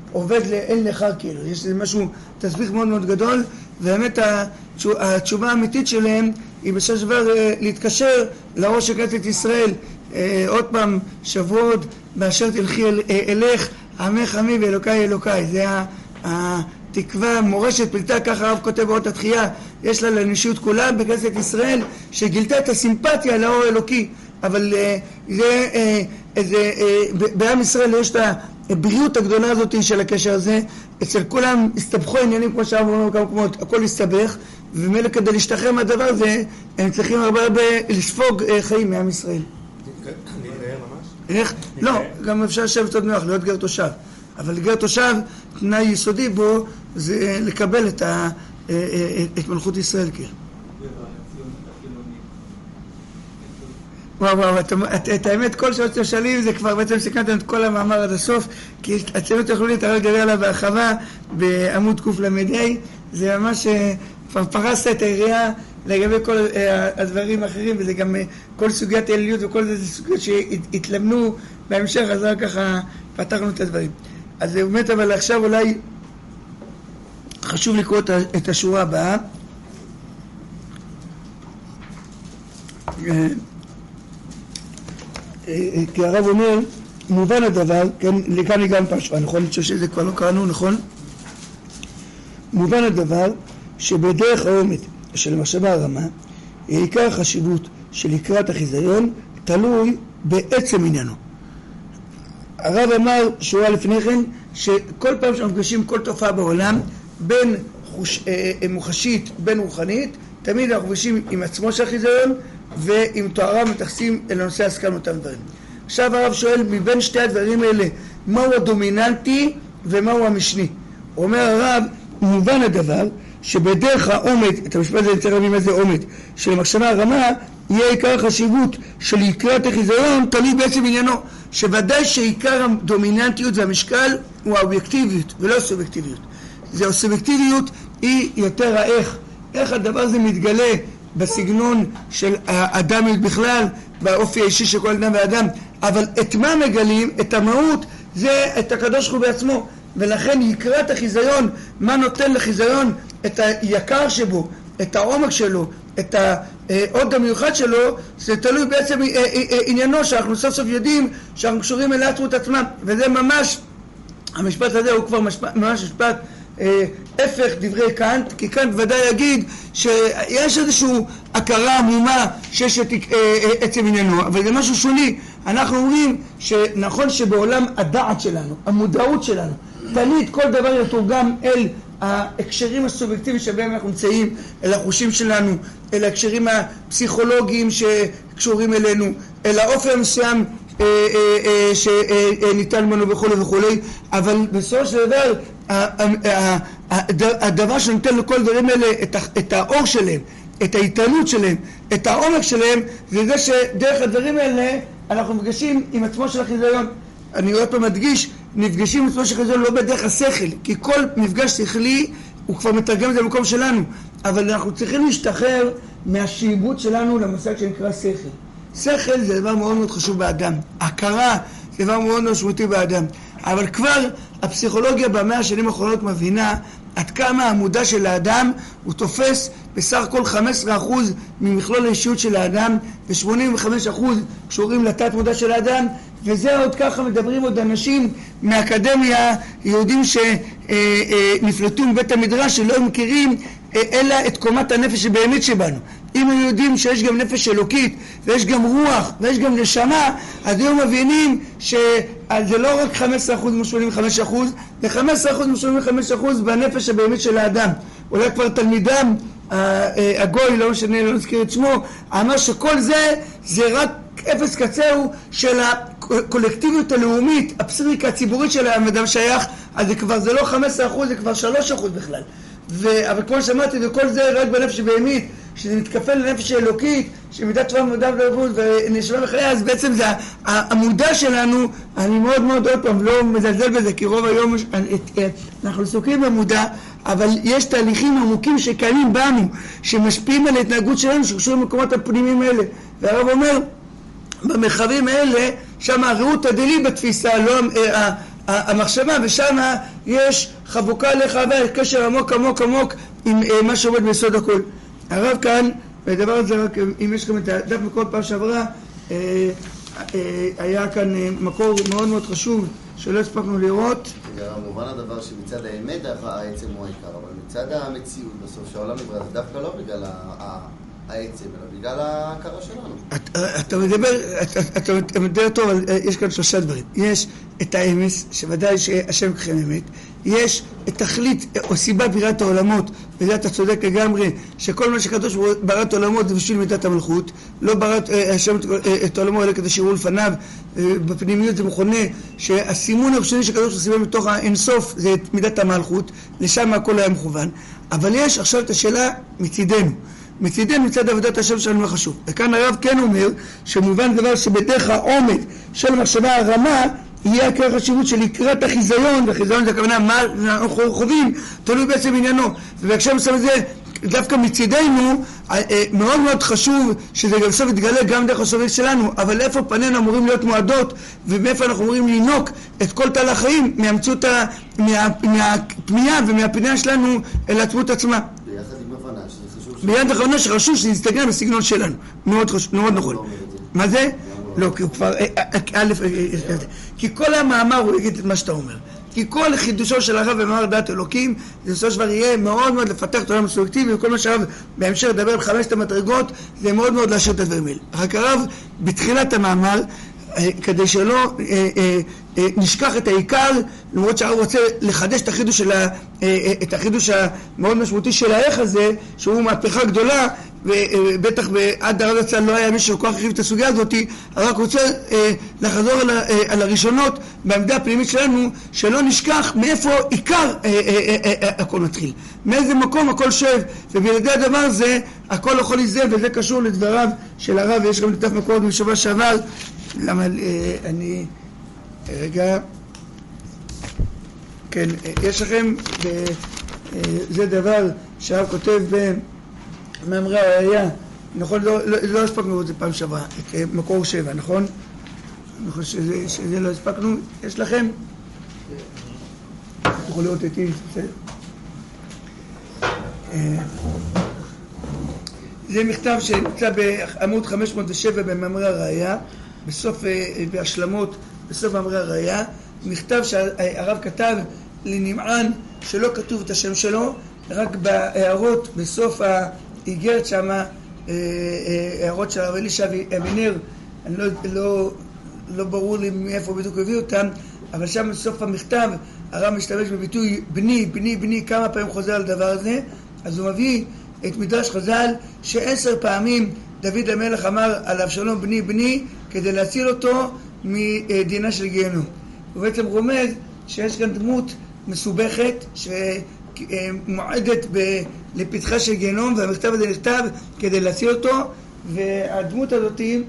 עובד לאין נחר כאילו, יש לזה משהו, תסביך מאוד מאוד גדול, ובאמת התשובה האמיתית שלהם היא בסופו של דבר להתקשר לראש של כנסת ישראל, עוד פעם שבועות באשר תלכי אל, אלך עמך עמי ואלוקיי אלוקיי. זה התקווה, מורשת פלטה, ככה הרב כותב באות התחייה, יש לה לאנושות כולה בכנסת ישראל שגילתה את הסימפתיה לאור אלוקי, אבל זה, זה בעם ישראל יש את הבריאות הגדולה הזאת של הקשר הזה. אצל כולם הסתבכו עניינים כמו שאמרנו כמה מקומות, הכל הסתבך, ומילא כדי להשתחרר מהדבר הזה הם צריכים הרבה הרבה לספוג חיים מעם ישראל. להתגייר ממש? איך? לא, גם אפשר לשבת עוד נוח, להיות גר תושב, אבל גר תושב, תנאי יסודי בו זה לקבל את, ה, את מלכות ישראל כאילו. וואו וואו, את, את, את האמת כל שאתם שואלים זה כבר בעצם סיכמתם את כל המאמר עד הסוף, כי הציונות יכולו להתערב גדול עליו בהרחבה בעמוד קוף למדי, זה ממש כבר פרסת את העירייה לגבי כל הדברים האחרים, וזה גם כל סוגיית העליות וכל זה, זה סוגיות שהתלמנו בהמשך, אז רק ככה פתחנו את הדברים. אז זה באמת, אבל עכשיו אולי חשוב לקרוא את השורה הבאה. כי הרב אומר, מובן הדבר, כן, לכאן גם פשוע, נכון? אני חושב שזה כבר לא קראנו, נכון? מובן הדבר שבדרך העומד של המחשבה הרמה, עיקר החשיבות של לקראת החיזיון תלוי בעצם עניינו. הרב אמר שורה לפני כן, שכל פעם שאנחנו מפגשים כל תופעה בעולם, בין חוש, אה, מוחשית, בין רוחנית, תמיד אנחנו מפגשים עם עצמו של החיזיון, ועם תוארה מתייחסים אל הנושא הסכם אותם דברים. עכשיו הרב שואל, מבין שתי הדברים האלה, מהו הדומיננטי ומהו המשני? הוא אומר הרב, מובן הדבר, שבדרך העומד, את המשפט הזה נצטרך להבין מה זה עומד, של המחשבה הרמה, יהיה עיקר החשיבות של לקראת החיזיון, תלוי בעצם עניינו, שוודאי שעיקר הדומיננטיות והמשקל הוא האובייקטיביות ולא הסובייקטיביות. זה הסובייקטיביות היא יותר האיך, איך הדבר הזה מתגלה בסגנון של האדמיות בכלל, באופי האישי של כל אדם ואדם, אבל את מה מגלים, את המהות, זה את הקדוש ברוך הוא בעצמו, ולכן יקרת החיזיון, מה נותן לחיזיון את היקר שבו, את העומק שלו, את העוד המיוחד שלו, זה תלוי בעצם עניינו שאנחנו סוף סוף יודעים שאנחנו קשורים אל העצמות עצמם, וזה ממש, המשפט הזה הוא כבר משפט, ממש משפט הפך דברי קאנט, כי קאנט ודאי יגיד שיש איזושהי הכרה עמומה שיש את עצם עניינו, אבל זה משהו שולי. אנחנו אומרים שנכון שבעולם הדעת שלנו, המודעות שלנו, תמיד כל דבר יתורגם אל ההקשרים הסובייקטיביים שבהם אנחנו נמצאים, אל החושים שלנו, אל ההקשרים הפסיכולוגיים שקשורים אלינו, אל האופן המסוים שניתן בנו וכו' וכו', אבל בסופו של דבר הדבר שנותן לכל דברים האלה את האור שלהם, את ההתעלות שלהם, את העומק שלהם, זה זה שדרך הדברים האלה אנחנו מפגשים עם עצמו של החיזיון. אני עוד פעם מדגיש, נפגשים עם עצמו של החיזיון לא בדרך השכל, כי כל מפגש שכלי הוא כבר מתרגם את זה במקום שלנו, אבל אנחנו צריכים להשתחרר מהשיעבוד שלנו למושג שנקרא שכל. שכל זה דבר מאוד מאוד חשוב באדם, הכרה זה דבר מאוד מאוד משמעותי באדם, אבל כבר הפסיכולוגיה במאה השנים האחרונות מבינה עד כמה המודע של האדם הוא תופס בסך הכל חמישה עשר אחוז ממכלול האישיות של האדם, ו-שמונים וחמישה אחוז קשורים לתת מודע של האדם, וזה עוד ככה מדברים עוד אנשים מהאקדמיה, יהודים שנפלטו מבית המדרש שלא מכירים אלא את קומת הנפש שבאמת שבנו. אם הם יודעים שיש גם נפש אלוקית ויש גם רוח ויש גם נשמה, אז הם מבינים שזה לא רק חמישה עשר אחוז מ-שמונים וחמישה אחוז, זה חמישה עשר אחוז מ-שמונים וחמישה אחוז בנפש הבאמת של האדם. אולי כבר תלמידם הגוי, לא משנה, לא נזכיר את שמו, אמר שכל זה זה רק אפס קצהו של הקולקטיביות הלאומית, הפסיכיקה הציבורית של האדם שייך, אז זה כבר, זה לא חמישה עשר אחוז, זה כבר שלושה אחוז בכלל. ו... אבל כמו שמעתי, וכל זה רק בנפש הבאמית, שזה מתקפל לנפש האלוקית, שמידת שבא מודע ולבוד ונשמה בחייה, אז בעצם זה המודע שלנו. אני מאוד מאוד עוד פעם לא מזלזל בזה, כי רוב היום אנחנו עסוקים במודע, אבל יש תהליכים עמוקים שקיימים בנו, שמשפיעים על ההתנהגות שלנו, שקשורים למקומות הפנימיים האלה. והרב אומר, במרחבים האלה, שם הראות הדלי בתפיסה, לא המחשבה, ושם יש חבוקה לחווה, קשר עמוק עמוק עמוק עם מה שעומד ביסוד הכל. הרב כאן, והדבר הזה רק, אם יש לכם את הדף מכל פעם שעברה, היה כאן מקור מאוד מאוד חשוב שלא הספקנו לראות. מובן הדבר שמצד האמת העצם הוא העיקר, אבל מצד המציאות בסוף שהעולם נברא, זה דווקא לא בגלל העצם, אלא בגלל ההכרה שלנו. אתה מדבר, אתה מדבר טוב, אבל יש כאן שלושה דברים. יש את האמס, שוודאי שהשם ככם אמת. יש את תכלית או סיבה בריאת העולמות, וזה אתה צודק לגמרי, שכל מה שקדוש בראת העולמות זה בשביל מידת המלכות, לא בראת השם את העולמות אלא כדי שיראו לפניו. בפנימיות זה מכונה שהסימון הראשוני שקדוש סימן מתוך האינסוף זה את מידת המלכות, לשם הכל היה מכוון. אבל יש עכשיו את השאלה מצידנו. מצידנו מצד עבודת השם שלנו החשוב. וכאן הרב כן אומר שמובן דבר שבדרך העומד של מחשבה הרמה יהיה עיקר חשיבות של לקראת החיזיון, והחיזיון זה הכוונה מה אנחנו חווים, תלוי בעצם עניינו. ובהקשר מסוים הזה, דווקא מצידנו, מאוד מאוד חשוב שזה גם סוף יתגלה גם דרך הסובב שלנו, אבל איפה פנינו אמורים להיות מועדות, ומאיפה אנחנו אמורים לינוק את כל תל החיים מהמציאות, מה, מהפנייה ומהפנייה שלנו אל עצמות עצמה. ביחד עם הבנה שזה חשוב. ביחד עם הבנה שחשוב שזה יסתגל בסגנון שלנו. מאוד חשוב, מאוד נכון. מה זה? לא, כי הוא כבר, א', כי כל המאמר הוא יגיד את מה שאתה אומר. כי כל חידושו של הרב במאמר דעת אלוקים, זה בסופו של דבר יהיה מאוד מאוד לפתח את העולם הסובייקטיבי, וכל מה שהרב בהמשך לדבר על חמשת המדרגות, זה מאוד מאוד להשאיר את הדברים האלה. רק הרב בתחילת המאמר, כדי שלא נשכח את העיקר, למרות שהרב רוצה לחדש את החידוש של ה, את החידוש המאוד משמעותי של האיך הזה, שהוא מהפכה גדולה, ובטח עד הרב הצל לא היה מישהו כל כך הרחיב את הסוגיה הזאת, רק רוצה לחזור על, על הראשונות בעמדה הפנימית שלנו, שלא נשכח מאיפה עיקר הכל מתחיל, מאיזה מקום הכל שואב, ובלעדי הדבר הזה הכל יכול להיזל, וזה קשור לדבריו של הרב. ויש גם דף מקורות משבוע שעבר. למה אני רגע כן, יש לכם זה דבר שהרב כותב במאמרי הראייה, נכון? לא, לא, לא הספקנו את זה פעם שעברה, את מקור שבע, נכון? אני חושב שזה, שזה לא הספקנו. יש לכם? תוכלו לראות איתי, בסדר? זה מכתב שנמצא בעמוד חמש מאות ושבע במאמרי הראייה, בסוף, בהשלמות, בסוף מאמרי הראייה, מכתב שהרב כתב לנמען שלא כתוב את השם שלו, רק בהערות בסוף האיגרת שמה, הערות של הרב אלישע אבינר, אני לא, לא, לא ברור לי מאיפה בדיוק הביא אותם, אבל שם בסוף המכתב הרב משתמש בביטוי בני, בני, בני, כמה פעמים חוזר על דבר הזה. אז הוא מביא את מדרש חז"ל שעשר פעמים דוד המלך אמר על אבשלום בני בני כדי להציל אותו מדינה של גיהנום. הוא בעצם רומז שיש כאן דמות מסובכת שמועדת לפתחה של גיהנום, והמכתב הזה נכתב כדי להציל אותו, והדמות הזאת היא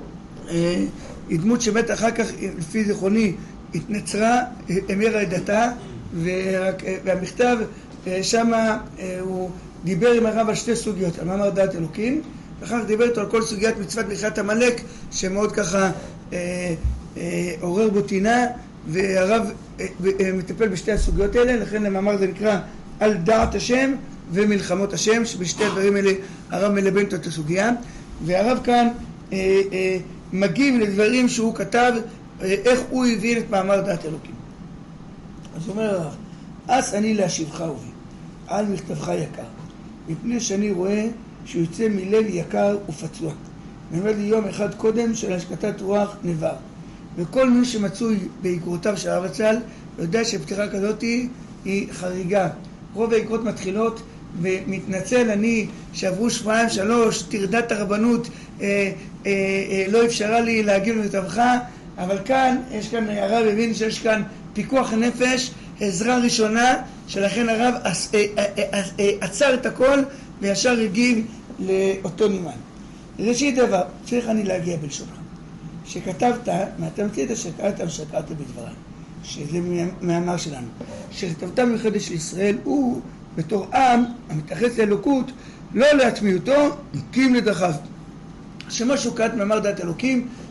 דמות שבאת אחר כך לפי זיכרוני התנצרה, המרה את דתה, והמכתב שם הוא דיבר עם הרב על שתי סוגיות, על מאמר דעת אלוקים, ואחר כך דיבר איתו על כל סוגיית מצוות מלכת עמלק, שמאוד ככה אה, אה, עורר בו טינה, והרב אה, אה, מטפל בשתי הסוגיות האלה, לכן המאמר זה נקרא על דעת השם ומלחמות השם, שבשתי הדברים האלה הרב מלבן את הסוגיה, והרב כאן אה, אה, מגיב לדברים שהוא כתב, אה, איך הוא הבין את מאמר דעת אלוקים. אז הוא אומר הרב, אז אני להשיבך אובי על מכתבך יקר, מפני שאני רואה שהוא יוצא מלב יקר ופצוע. נאמר לי יום אחד קודם של השקטת רוח נבר, וכל מי שמצוי בעקרותיו של הרב הצל יודע שפתיחה כזאת היא חריגה. רוב העקרות מתחילות ומתנצל אני שעברו שבועיים שלוש, תרדת הרבנות אה, אה, אה, לא אפשרה לי להגיב למכתבך, אבל כאן יש כאן, הרב הבין שיש כאן פיקוח נפש, עזרה ראשונה, שלכן הרב עצר את הכל וישר הגיב לאותו נימן. ראשית דבר, צריך אני להגיע בלשונך, שכתבת, מאתה מצאת שקראת ושקרת בדבריי, שזה מהמאמר שלנו, שכתבת מיוחדת של ישראל, הוא בתור עם המתייחס לאלוקות, לא לעצמיותו, כי אם לדרכיו. שמשהו כעת מאמר דעת אלוקים,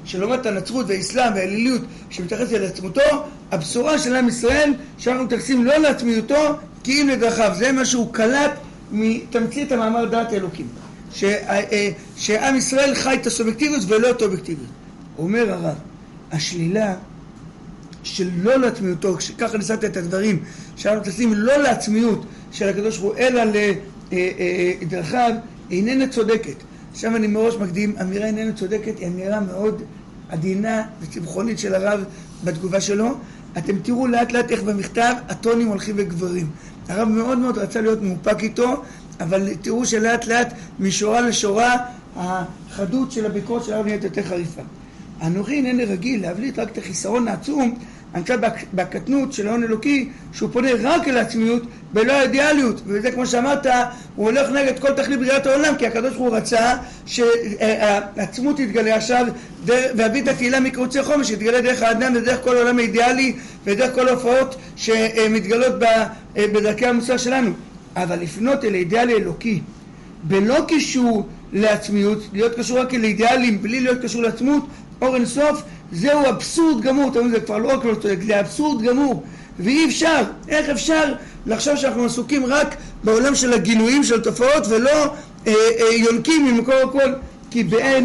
שלומד את הנצרות והאסלאם והאליליות שמתייחסת לעצמותו, הבשורה של עם ישראל שאנחנו מתייחסים לא לעצמיותו כי אם לדרכיו. זה מה שהוא קלט מתמצית המאמר דעת אלוקים, שעם ישראל חי את הסובייקטיביות ולא את האובייקטיביות. אומר הרב, השלילה של לא לעצמיותו, ככה ניסית את הדברים שאנחנו מתייחסים לא לעצמיות של הקדוש ברוך הוא אלא לדרכיו, איננה צודקת. עכשיו אני מראש מקדים, אמירה איננה צודקת היא אמירה מאוד עדינה וצמחונית של הרב בתגובה שלו. אתם תראו לאט לאט איך במכתב הטונים הולכים וגברים. הרב מאוד מאוד רצה להיות מאופק איתו, אבל תראו שלאט לאט משורה לשורה החדות של הביקורת של הרב נהיית יותר חריפה. אנוכי אינני רגיל להבליט רק את החיסרון העצום הנמצא בקטנות של ההון אלוקי, שהוא פונה רק אל העצמיות בלא האידיאליות, וזה כמו שאמרת, הוא הולך נגד כל תכלית בריאת העולם, כי הקדוש ברוך הוא רצה שהעצמות תתגלה עכשיו, והביא את התהילה מקרוצי חומש, שתתגלה דרך האדם ודרך כל העולם האידיאלי ודרך כל ההופעות שמתגלות בדרכי המוסר שלנו. אבל לפנות אל האידיאלי אלוקי בלא קישור לעצמיות, להיות קשור רק אל אידיאלים בלי להיות קשור לעצמות, אור אין סוף, זהו אבסורד גמור. תראו, זה כבר לא רק לא צודק, זה אבסורד גמור, ואי אפשר, איך אפשר לחשוב שאנחנו עסוקים רק בעולם של הגילויים של תופעות ולא אה, אה, יונקים ממקור הכל, כי באין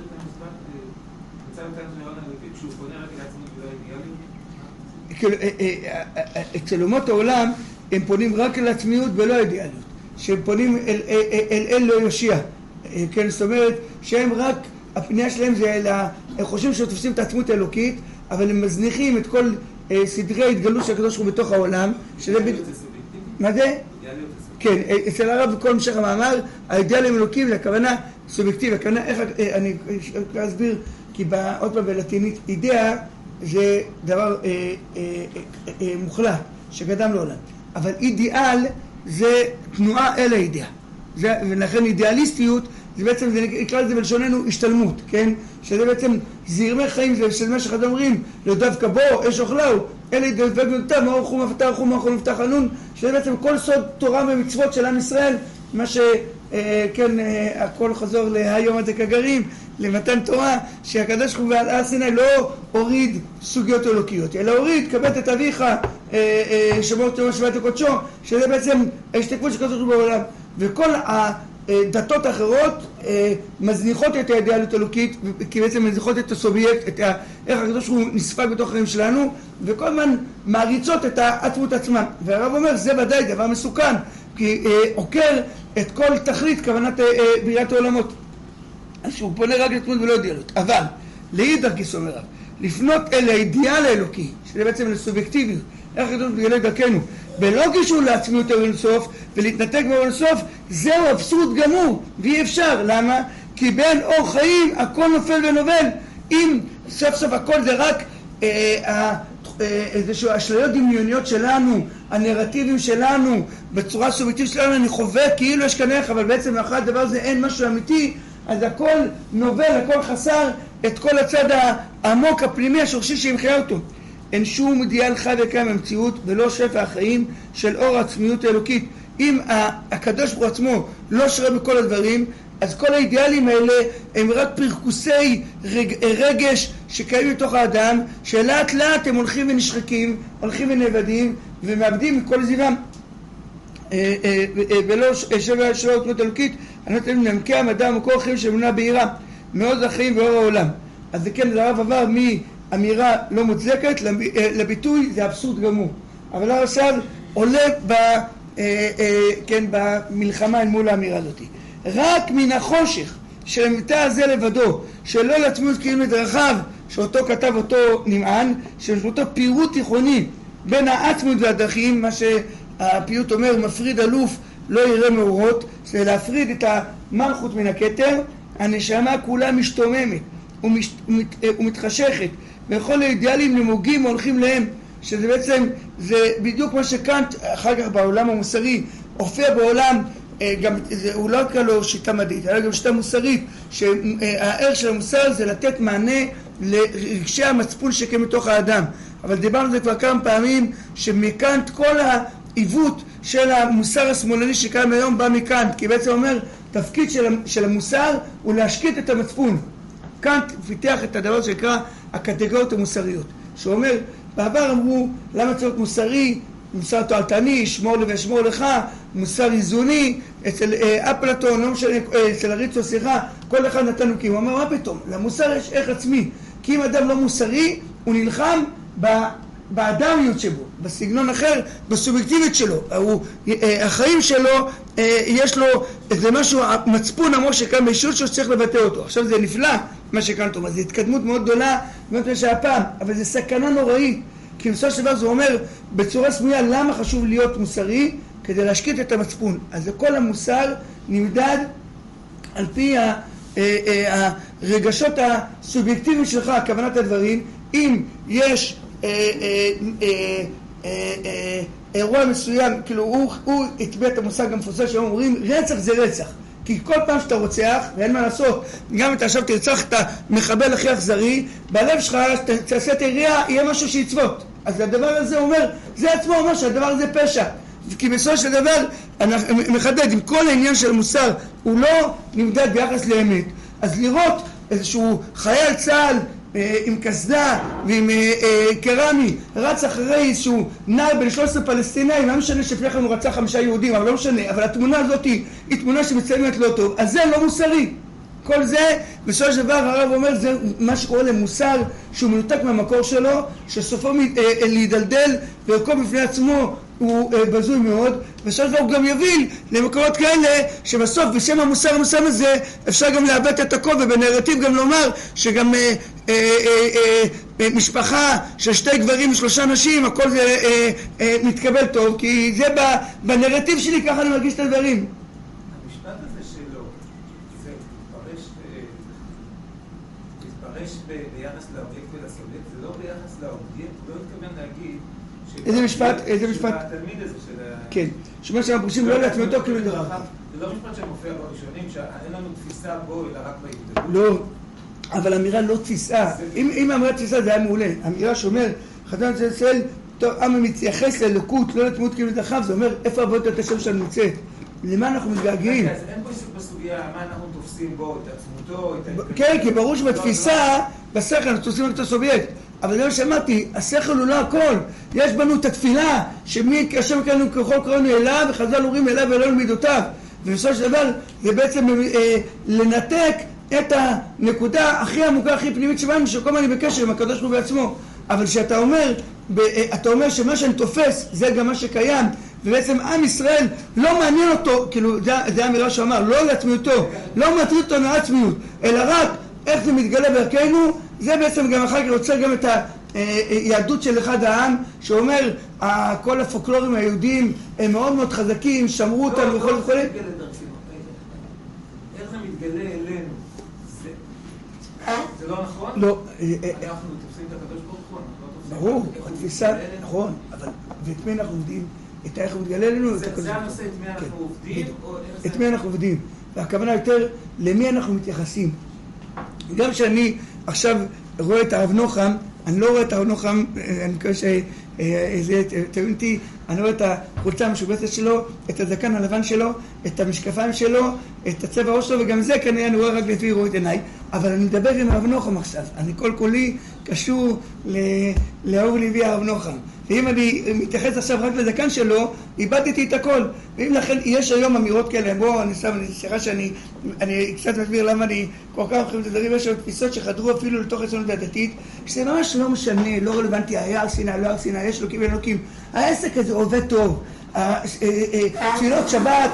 אצל אומות העולם הם פונים רק אל עצמיות ולא אידיאליות, שהם פונים אל אל אל לא יושיע, כן, זאת אומרת שהם רק הפנייה שלהם זה אל ה... הם חושבים שתופסים את העצמות האלוקית, אבל הם מזניחים את כל אה, סדרי ההתגלות של הקדוש ברוך הוא בתוך העולם, שזה בדיוק... מה זה? כן, אצל הרב בכל המשך המאמר, האידיאלים אלוקים זה הכוונה סובייקטיבית, הכוונה איך... אני אסביר, כי עוד פעם בלטינית, אידאה זה דבר אה, אה, אה, אה, מוחלט, שקדם לעולם, אבל אידיאל זה תנועה אל האידאה, ולכן אידיאליסטיות זה בעצם, זה נקרא לזה בלשוננו השתלמות, כן? שזה בעצם זרמי חיים, זה של מה שאחד אומרים, לא דווקא בו, אש אוכלהו, אלה דווקא בנותיו, מאור חום מפתח חום, מאור חום מפתח חנון, שזה בעצם כל סוד תורה ומצוות של עם ישראל, מה שכן, הכל חזור להיום הזה כגרים, למתן תורה, שהקדוש ברוך הוא ועל הר סיני לא הוריד סוגיות אלוקיות, אלא הוריד, כבד את אביך, שמור תורה שבת לקודשו, שזה בעצם ההשתקפות של הקדוש ברוך הוא בעולם, וכל ה... דתות אחרות מזניחות את האידיאליות האלוקית, כי בעצם מזניחות את הסובייקט, את איך הקדוש הוא נספק בתוך החיים שלנו, וכל הזמן מעריצות את העצמות עצמה. והרב אומר, זה ודאי דבר מסוכן, כי עוקר את כל תכלית כוונת בריאת העולמות. אז שהוא פונה רק לעצמות ולא אידיאליות. אבל, להידר גיס אומר רב, לפנות אל האידיאל האלוקי, שזה בעצם לסובייקטיביות, איך הקדוש מתגלה דרכנו, ולא קישור לעצמיות אור אינסוף ולהתנתק מאור אינסוף, זהו אבסורד גמור ואי אפשר. למה? כי בין אור חיים הכל נופל ונובל. אם סוף סוף הכל זה רק אה, אה, איזשהו אשליות דמיוניות שלנו, הנרטיבים שלנו, בצורה סובייקטיבית שלנו, אני חווה כאילו יש כאן איך, אבל בעצם מאחורי הדבר הזה אין משהו אמיתי, אז הכל נובל, הכל חסר את כל הצד העמוק הפנימי השורשי שימחיה אותו. אין שום אידיאל חי וקיים במציאות ולא שפע החיים של אור העצמיות האלוקית. אם הקדוש ברוך הוא עצמו לא שרה בכל הדברים, אז כל האידיאלים האלה הם רק פרקוסי רג, רגש שקיימים בתוך האדם, שלאט לאט הם הולכים ונשחקים, הולכים ונאבדים ומאבדים מכל זיוום. ולא שפע של אור העצמיות האלוקית, אני נותן לנמקי המדע ומקור החיים של אמונה בהירה מעוז החיים ואור העולם. אז זה כן, הרב עבר מ... אמירה לא מוצדקת לביטוי זה אבסורד גמור, אבל הרב עכשיו עולה ב, אה, אה, כן, במלחמה אל מול האמירה הזאת. רק מן החושך של המיטה הזה לבדו, שלא לעצמיות כאילו מדרכיו, שאותו כתב אותו נמען, שיש אותו פירוט תיכוני בין העצמות והדרכים, מה שהפיוט אומר, מפריד אלוף לא יראה מאורות, זה להפריד את המלכות מן הכתר, הנשמה כולה משתוממת ומת, ומתחשכת, וכל האידיאלים נמוגים הולכים להם, שזה בעצם, זה בדיוק מה שקאנט אחר כך בעולם המוסרי הופיע בעולם, גם, זה, הוא לא קרא לו שיטה מדעית, אלא גם שיטה מוסרית, שהערך של המוסר זה לתת מענה לרגשי המצפון שקיים מתוך האדם. אבל דיברנו על זה כבר כמה פעמים, שמקאנט כל העיוות של המוסר השמאלני שקיים היום בא מקאנט, כי בעצם אומר, תפקיד של, של המוסר הוא להשקיט את המצפון. קאנט פיתח את הדבר שנקרא הקטגוריות המוסריות, שאומר, בעבר אמרו, למה צריך להיות מוסרי? מוסר תועלתני, שמור לי ושמור לך, מוסר איזוני, אצל אה, אפלטון, לא משנה, אה, אצל אריסטו, סליחה, כל אחד נתנו כי הוא אמר, מה פתאום? למוסר יש ערך עצמי, כי אם אדם לא מוסרי, הוא נלחם ב... באדמיות שבו, בסגנון אחר, בסובייקטיבית שלו, הוא, אה, החיים שלו, אה, יש לו איזה משהו, מצפון עמוק שקם באישות שלו שצריך לבטא אותו. עכשיו זה נפלא מה שקאנט אומר, זו התקדמות מאוד גדולה, באמת שהפעם, אבל זה סכנה נוראית, כי בסופו של דבר זה אומר בצורה סמויה למה חשוב להיות מוסרי, כדי להשקיט את המצפון. אז כל המוסר נמדד על פי ה, אה, אה, הרגשות הסובייקטיביים שלך, כוונת הדברים. אם יש אירוע מסוים, כאילו הוא התביא את המושג המפורסם שאומרים, אומרים רצח זה רצח, כי כל פעם שאתה רוצח, ואין מה לעשות, גם אם אתה עכשיו תרצח את המחבל הכי אכזרי, בלב שלך תעשה את היריעה, יהיה משהו שיצוות. אז הדבר הזה אומר, זה עצמו אומר שהדבר הזה פשע, כי בסופו של דבר אנחנו מחדד, עם כל העניין של המוסר הוא לא נמדד ביחס לאמת. אז לראות איזשהו חייל צה"ל עם קסדה ועם קרמי רץ אחרי איזשהו נער בן שלוש עשרה פלסטיני, לא משנה שלפני כן הוא רצח חמישה יהודים, אבל לא משנה, אבל התמונה הזאת היא, היא תמונה שמציינת לא טוב, אז זה לא מוסרי. כל זה, בסופו של דבר הרב אומר, זה מה שקורא למוסר שהוא מנותק מהמקור שלו, שסופו להידלדל ולקום בפני עצמו הוא בזוי מאוד, בסופו של דבר הוא גם יביל למקורות כאלה שבסוף בשם המוסר המוסר הזה אפשר גם לאבד את הכל, ובנרטיב גם לומר שגם אה, אה, אה, אה, משפחה של שתי גברים ושלושה נשים הכל זה אה, אה, מתקבל טוב, כי זה בנרטיב שלי, ככה אני מרגיש את הדברים. המשפט הזה שלו זה מתפרש מתפרש ביחס לאובייקט ולסובייקט, זה לא ביחס לאובייקט, הוא לא התכוון להגיד איזה משפט? איזה משפט? התלמיד הזה של... כן, שמה שאנחנו פוגשים לא להצמיא אותו כאילו דבר. זה לא משפט שמופיע בראשונים, שאין לנו תפיסה בו, אלא רק בהתדלות. לא, אבל אמירה לא תפיסה. אם האמירה תפיסה זה היה מעולה. אמירה שאומר, חתן של ישראל, עם מתייחס ללוקות, לא לתמות כאילו דחף, זה אומר, איפה עבודת השם שלנו נמצאת? למה אנחנו מתגעגעים? אז אין פה עיסוק בסוגיה, מה אנחנו תופסים בו, את עצמותו, את... כן, כי ברור שבתפיסה, בשכל אנחנו תופסים את הסובייקט. אבל כמו שאמרתי, השכל הוא לא הכל. יש בנו את התפילה, שמי השם קראנו ככל קראנו אליו, וחז"ל אומרים אליו ואלינו מידותיו. ובסופו של דבר, זה בעצם אה, לנתק את הנקודה הכי עמוקה, הכי פנימית שבנו, שכל מה אני בקשר עם הקדוש ברוך הוא בעצמו. אבל שאתה אומר, ב, אה, אתה אומר שמה שאני תופס, זה גם מה שקיים, ובעצם עם ישראל לא מעניין אותו, כאילו, זה, זה האמירה שהוא אמר, לא לעצמיותו, לא מטריד אותו לעצמיות, אלא רק איך זה מתגלה בערכנו. זה בעצם גם אחר כך יוצר גם את היהדות של אחד העם, שאומר, כל הפוקלורים היהודים הם מאוד מאוד חזקים, שמרו אותם וכל וכל. איך זה מתגלה אלינו? זה לא נכון? לא. אנחנו תופסים את הקדוש ברוך הוא, אנחנו לא ברור, התפיסה, נכון, אבל ואת מי אנחנו עובדים? את איך הוא מתגלה אלינו? זה הנושא, את מי אנחנו עובדים? את מי אנחנו עובדים, והכוונה יותר למי אנחנו מתייחסים. גם שאני עכשיו רואה את הרב נוחם, אני לא רואה את הרב נוחם, אני מקווה שזה, תראיתי, אני רואה את החולצה המשובצת שלו, את הזקן הלבן שלו, את המשקפיים שלו, את הצבע הראש שלו, וגם זה כנראה אני רואה רק לפי ראות עיניי, אבל אני מדבר עם הרב נוחם עכשיו, אני כל כולי קשור לאהוב ליבי הרב נוחם, ואם אני מתייחס עכשיו רק לזקן שלו, איבדתי את הכל. ואם לכן יש היום אמירות כאלה, בואו, אני שם, אני סליחה שאני אני קצת מסביר למה אני כל כך חושב את הדברים, יש לנו תפיסות שחדרו אפילו לתוך הציונות הדתית, שזה ממש לא משנה, לא רלוונטי, היה על סיני, לא על סיני, יש אלוקים ואלוקים. העסק הזה עובד טוב. תפילות שבת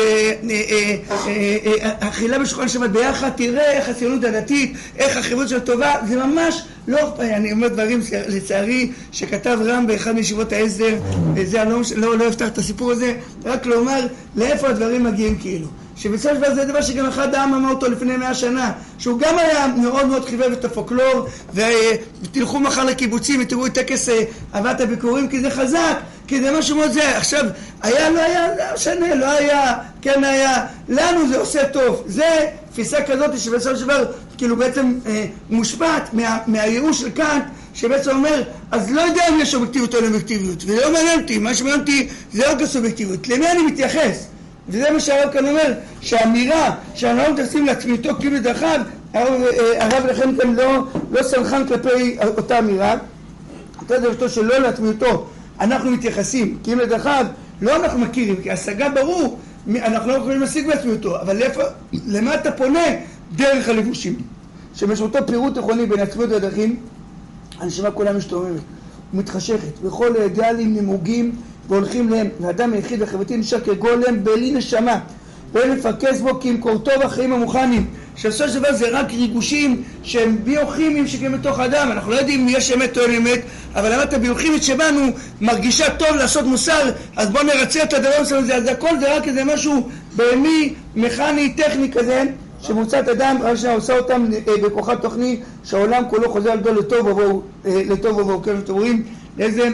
והאכילה בשולחן שבת ביחד, תראה איך הציונות הדתית, איך החברות של טובה, זה ממש לא, אני אומר דברים לצערי שכתב רם באחד מישיבות ההסדר, וזה אני לא, לא אפתח את הסיפור הזה, רק לומר לאיפה הדברים מגיעים כאילו. שבסופו של דבר זה דבר שגם אחד העם אמר אותו לפני מאה שנה, שהוא גם היה מאוד מאוד חיבב את הפוקלור, ותלכו מחר לקיבוצים ותראו את טקס אהבת הביקורים, כי זה חזק, כי זה משהו מאוד זה. עכשיו, היה, לא היה, לא משנה, לא היה, כן היה, לנו זה עושה טוב. זה תפיסה כזאת שבסופו של דבר, כאילו בעצם אה, מושפעת מה, מהייאוש של קאנט, שבעצם אומר, אז לא יודע אם יש אובייקטיביות או לא אובייקטיביות, ולא מעניין אותי, מה שמעניין אותי זה רק הסובייקטיביות. למי אני מתייחס? וזה מה שהרב כאן אומר, שהאמירה שאנחנו מתייחסים לעצמיתו כאילו דרכיו, הרב לכן כאן לא, לא סלחן כלפי אותה אמירה, אותה דעתו שלא לעצמיותו אנחנו מתייחסים, כי אם לדרכיו לא אנחנו מכירים, כי השגה ברור, אנחנו לא יכולים להשיג בעצמיותו, אבל לאיפה, למה אתה פונה? דרך הלבושים, שמשמעותו פירוט תיכוני בין עצמיות והדרכים, הנשמה כולה משתוממת ומתחשכת, וכל האידיאלים נמוגים והולכים להם, ואדם היחיד וחברתי נשאר כגולם בלי נשמה, ואין לפרכז בו כי אם קורתו בחיים המוכנים, שבסופו של דבר זה רק ריגושים שהם ביוכימיים שקיים בתוך האדם. אנחנו לא יודעים אם יש אמת או אין אמת, אבל האמת הביוכימית שבנו מרגישה טוב לעשות מוסר, אז בואו נרצה את הדבר הזה. אז הכל זה רק איזה משהו בהמי, מכני, טכני כזה, שמוצאת אדם, רק שנה עושה אותם בכוחת תוכני, שהעולם כולו חוזר על דו לטוב ובואו, לטוב ובואו, כן, אתם רואים לאיזה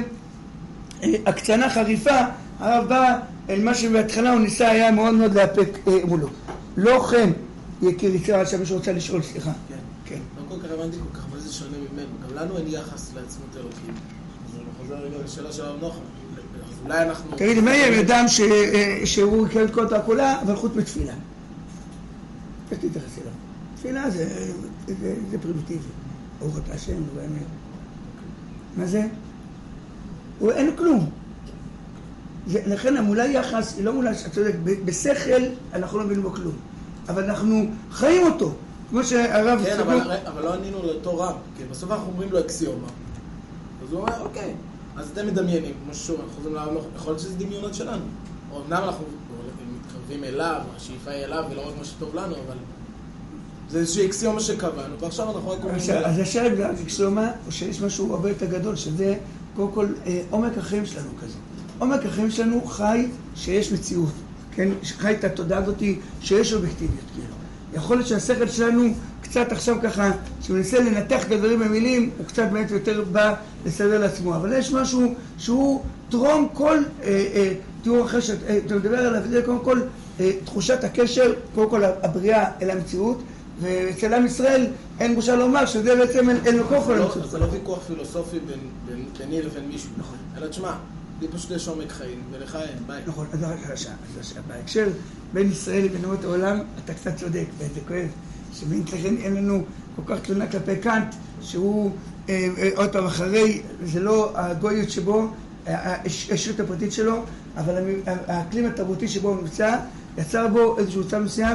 הקצנה חריפה, הרב בא אל מה שבהתחלה הוא ניסה היה מאוד מאוד להפק מולו. לא כן, יקיר יצר עכשיו מישהו רוצה לשאול, סליחה. כן. כן. לא כל כך הבנתי כל כך, אבל זה שונה ממנו. גם לנו אין יחס לעצמות אלוקים. אז אני חוזר רגע לשאלה של הרב נוחם. אז אולי אנחנו... תגיד, מה יהיה עם אדם שהוא יקר את כל אותה כולה, אבל חוץ בתפילה? איך תתייחס אליו? תפילה זה פרימיטיבי. ברוך אתה השם, הוא באמת. מה זה? אין כלום. לכן המולה יחס, היא לא מולה, אתה יודע, בשכל אנחנו לא מבינים בו כלום. אבל אנחנו חיים אותו, כמו שהרב... כן, אבל, אבל לא ענינו לאותו רב, כי בסוף אנחנו אומרים לו אקסיומה. אז הוא אומר, אוקיי, אז אתם מדמיינים, כמו ששוב, אנחנו חוזרים לעם, יכול להיות שזה דמיונות שלנו. או אמנם אנחנו מתקרבים אליו, השאיפה היא אליו, ולא רק מה שטוב לנו, אבל זה איזושהי אקסיומה שקבענו, ועכשיו אנחנו רק אומרים אליו. אז השאלה גם אקסיומה, או שיש משהו הרבה יותר גדול, שזה קודם כל עומק החיים שלנו כזה. עומק החיים שלנו חי שיש מציאות. כן, חי את התודעה הזאת שיש אובייקטיביות, כאילו. יכול להיות שהשכל שלנו קצת עכשיו ככה, שהוא מנסה לנתח את הדברים במילים, הוא קצת באמת יותר בא לסדר לעצמו. אבל יש משהו שהוא טרום כל, אה, אה, תראו אחרי שאתה אה, מדבר עליו, זה קודם כל אה, תחושת הקשר, קודם כל הבריאה אל המציאות, ואצל עם ישראל אין בושה לומר שזה בעצם אין לו כוח על המציאות. זה לא ויכוח פילוסופי בין, בין, ביני לבין מישהו. נכון. אלא תשמע, לי פשוט יש עומק חיים, ולך אין, ביי. נכון, אז בהקשר בין ישראל לבין אומות העולם, אתה קצת צודק, וזה כואב, שבאינטלכן אין לנו כל כך תלונה כלפי קאנט, שהוא עוד פעם אחרי, זה לא הגויות שבו, השרות הפרטית שלו, אבל האקלים התרבותי שבו הוא נמצא, יצר בו איזשהו צד מסוים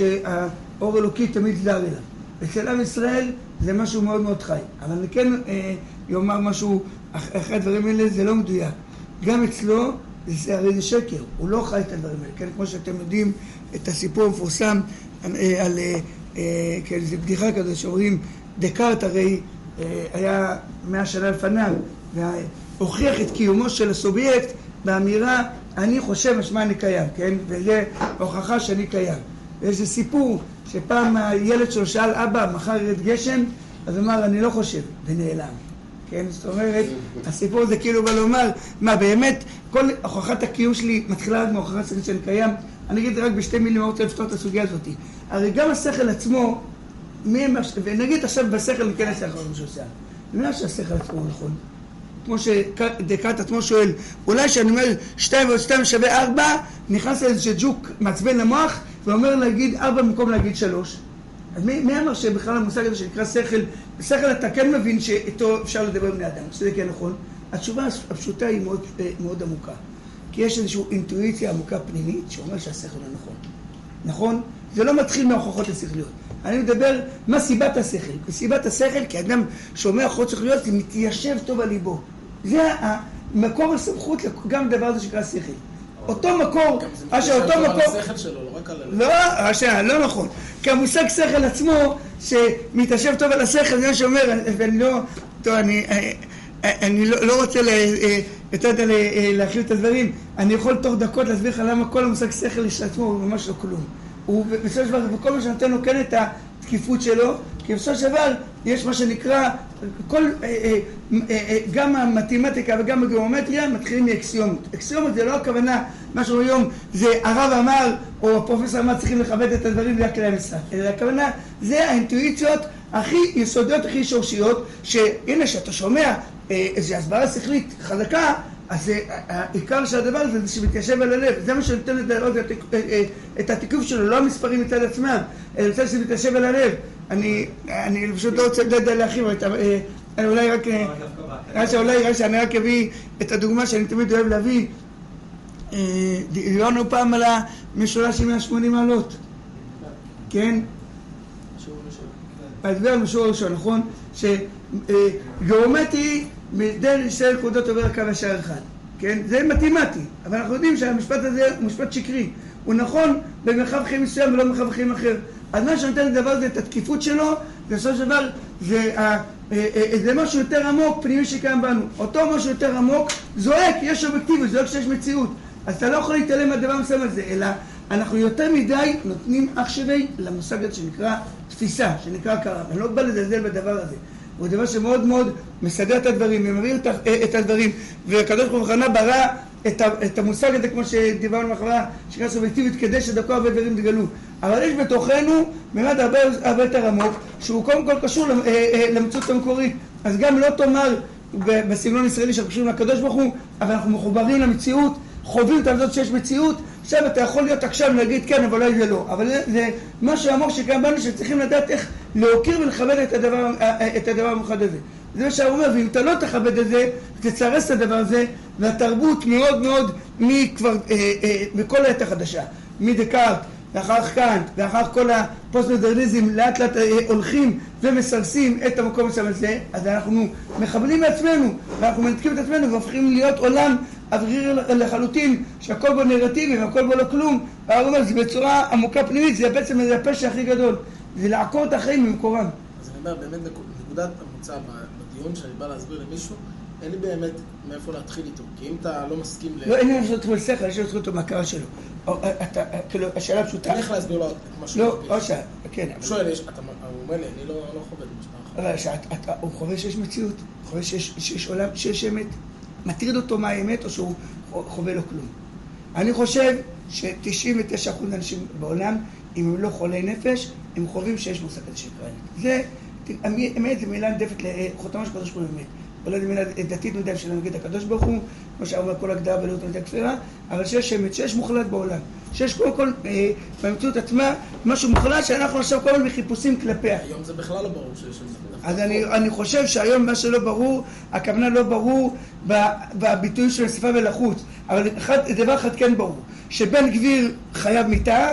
שהאור אלוקי תמיד זר אליו. אצל עם ישראל זה משהו מאוד מאוד חי, אבל אני כן יאמר משהו, אחרי הדברים האלה זה לא מדויק. גם אצלו, זה הרי זה שקר, הוא לא חי את הדברים האלה, כן? כמו שאתם יודעים את הסיפור המפורסם על, על כן, זו בדיחה כזאת שאומרים, דקארט הרי היה מאה שנה לפניו, והוכיח את קיומו של הסובייקט באמירה, אני חושב משמע אני קיים, כן? וזה הוכחה שאני קיים. ויש סיפור שפעם הילד שלו שאל, אבא, מחר ירד גשם, אז הוא אמר, אני לא חושב, ונעלם. כן, זאת אומרת, הסיפור הזה כאילו בא לומר, מה באמת, כל הוכחת הקיום שלי מתחילה רק מהוכחת שלי שאני קיים. אני אגיד רק בשתי מילים, אני רוצה לפתור את הסוגיה הזאת. הרי גם השכל עצמו, ונגיד עכשיו בשכל ניכנס לאחר מה שעושה. אני אומר שהשכל עצמו הוא נכון. כמו שדקארט עצמו שואל, אולי שאני אומר שתיים ועוד שתיים שווה ארבע, נכנס לאיזה ג'וק מעצבן למוח, ואומר להגיד ארבע במקום להגיד שלוש. אז מי, מי אמר שבכלל המושג הזה שנקרא שכל, בשכל אתה כן מבין שאיתו אפשר לדבר בני אדם, שזה כן נכון? התשובה הפשוטה היא מאוד, מאוד עמוקה. כי יש איזושהי אינטואיציה עמוקה פנימית שאומר שהשכל הוא נכון. נכון? זה לא מתחיל מההוכחות השכליות. אני מדבר מה סיבת השכל. סיבת השכל, כי אדם שומע הוכחות שכליות, זה מתיישב טוב על ליבו. זה המקור הסמכות גם דבר הזה שקרא שכל. אותו מקור, אשר אותו מקור... על השכל שלו, לא רק על הלב. לא, אשר, לא נכון. כי המושג שכל עצמו, שמתיישב טוב על השכל, זה מה שאומר, ואני לא... טוב, אני... אני לא, לא רוצה להכיל את הדברים, אני יכול תוך דקות להסביר לך למה כל המושג שכל של עצמו הוא ממש לא כלום. הוא בסופו של דבר, וכל מה שנותן לו כן את התקיפות שלו, כי בסופו של דבר יש מה שנקרא, כל, גם המתמטיקה וגם הגיאומטריה מתחילים מאקסיומות. אקסיומות זה לא הכוונה, משהו היום זה הרב אמר, או הפרופסור אמר צריכים לכבד את הדברים בלי הכלי המשחק. אלא הכוונה זה האינטואיציות הכי יסודיות, הכי שורשיות, שהנה שאתה שומע איזו הסברה שכלית חזקה, אז העיקר של הדבר הזה זה שמתיישב על הלב. זה מה שנותן את התיקוף שלו, לא המספרים מצד עצמם, אלא מצד שזה מתיישב על הלב. אני, אני פשוט לא רוצה לדעת להרחיב, אולי רק, אולי אני רק אביא את הדוגמה שאני תמיד אוהב להביא. דיברנו פעם על המשולש עם מאה ושמונים מעלות, כן? אז דיברנו משור ראשון, נכון? שגיאומטרי מדרך ישראל נקודות עובר הקו השער אחד, כן? זה מתמטי, אבל אנחנו יודעים שהמשפט הזה הוא משפט שקרי, הוא נכון במרחב חיים מסוים ולא במרחב חיים אחר. אז מה שנותן לדבר הזה את התקיפות שלו, בסופו של דבר זה, זה משהו יותר עמוק פנימי שקיים בנו. אותו משהו יותר עמוק זועק, יש אובייקטיביות, זועק שיש מציאות. אז אתה לא יכול להתעלם מהדבר מסוים הזה, אלא אנחנו יותר מדי נותנים אח שווה למושג הזה שנקרא תפיסה, שנקרא הכרה. אני לא בא לזלזל בדבר הזה. הוא דבר שמאוד מאוד מסדר את הדברים, ומבהיר את הדברים. והקדוש ברוך הוא בכוונה ברא את המושג הזה, כמו שדיברנו מחברה, שנקרא סובייקטיבית, כדי שדרכו הרבה דברים תגלו. אבל יש בתוכנו באמת הרבה, הרבה יותר עמוק, שהוא קודם כל קשור למציאות המקורית. אז גם לא תאמר בסגנון ישראלי שאנחנו קשורים לקדוש ברוך הוא, אבל אנחנו מחוברים למציאות, חווים את העבודות שיש מציאות. עכשיו אתה יכול להיות עכשיו להגיד כן, אבל אולי זה לא. אבל זה, זה משהו עמוק שקיים בנו, שצריכים לדעת איך להוקיר ולכבד את הדבר, את הדבר המוחד הזה. זה מה שהוא אומר, ואם אתה לא תכבד את זה, תצרס את הדבר הזה, והתרבות מאוד מאוד, מכבר, אה, אה, בכל העת החדשה, מדקארט, ואחר קאנט, ואחר כל הפוסט-מודרניזם, לאט לאט אה, הולכים ומסרסים את המקום הזה, אז אנחנו מכבלים מעצמנו, ואנחנו מנתקים את עצמנו, והופכים להיות עולם אווירי לחלוטין, שהכל בו נרטיבי, והכל בו לא כלום. והוא אומר, זה בצורה עמוקה פנימית, זה בעצם הפשע הכי גדול, זה לעקור את החיים ממקורם. אז אני אומר, באמת נקודת המוצא בדיון שאני בא להסביר למישהו, אין לי באמת מאיפה להתחיל איתו, כי אם אתה לא מסכים ל... לא, אין לי מאיפה להתחיל לשכל, יש לי להתחיל אותו מהכרה שלו. כאילו, השאלה פשוטה... אני איך להסביר לו את מה שהוא לא, או שעה, כן. הוא שואל, הוא אומר לי, אני לא חווה את מה שאתה... הוא חווה שיש מציאות, הוא חווה שיש עולם, שיש אמת, מטריד אותו מה האמת, או שהוא חווה לו כלום. אני חושב ש-תשעים ותשעה אחוז אנשים בעולם, אם הם לא חולי נפש, הם חווים שיש מושג כזה שנקרא אמת. זה, אמת זה מילה נדפת לחותמה של קדוש ברוך הוא אמת. אולי זו מילה דתית נדף של נגיד הקדוש ברוך הוא, כמו שאומר כל הגדרה ולאות נדף כפירה, אבל שיש אמת, שיש מוחלט בעולם. שיש קודם כל, במציאות עצמה, משהו מוחלט שאנחנו עכשיו כל הזמן בחיפושים כלפיה. היום זה בכלל לא ברור שיש אמת. אז אני, אני חושב שהיום מה שלא ברור, הכוונה לא ברור בביטוי של שפה ולחוץ. אבל אחד, דבר אחד כן ברור, שבן גביר חייב מיטה,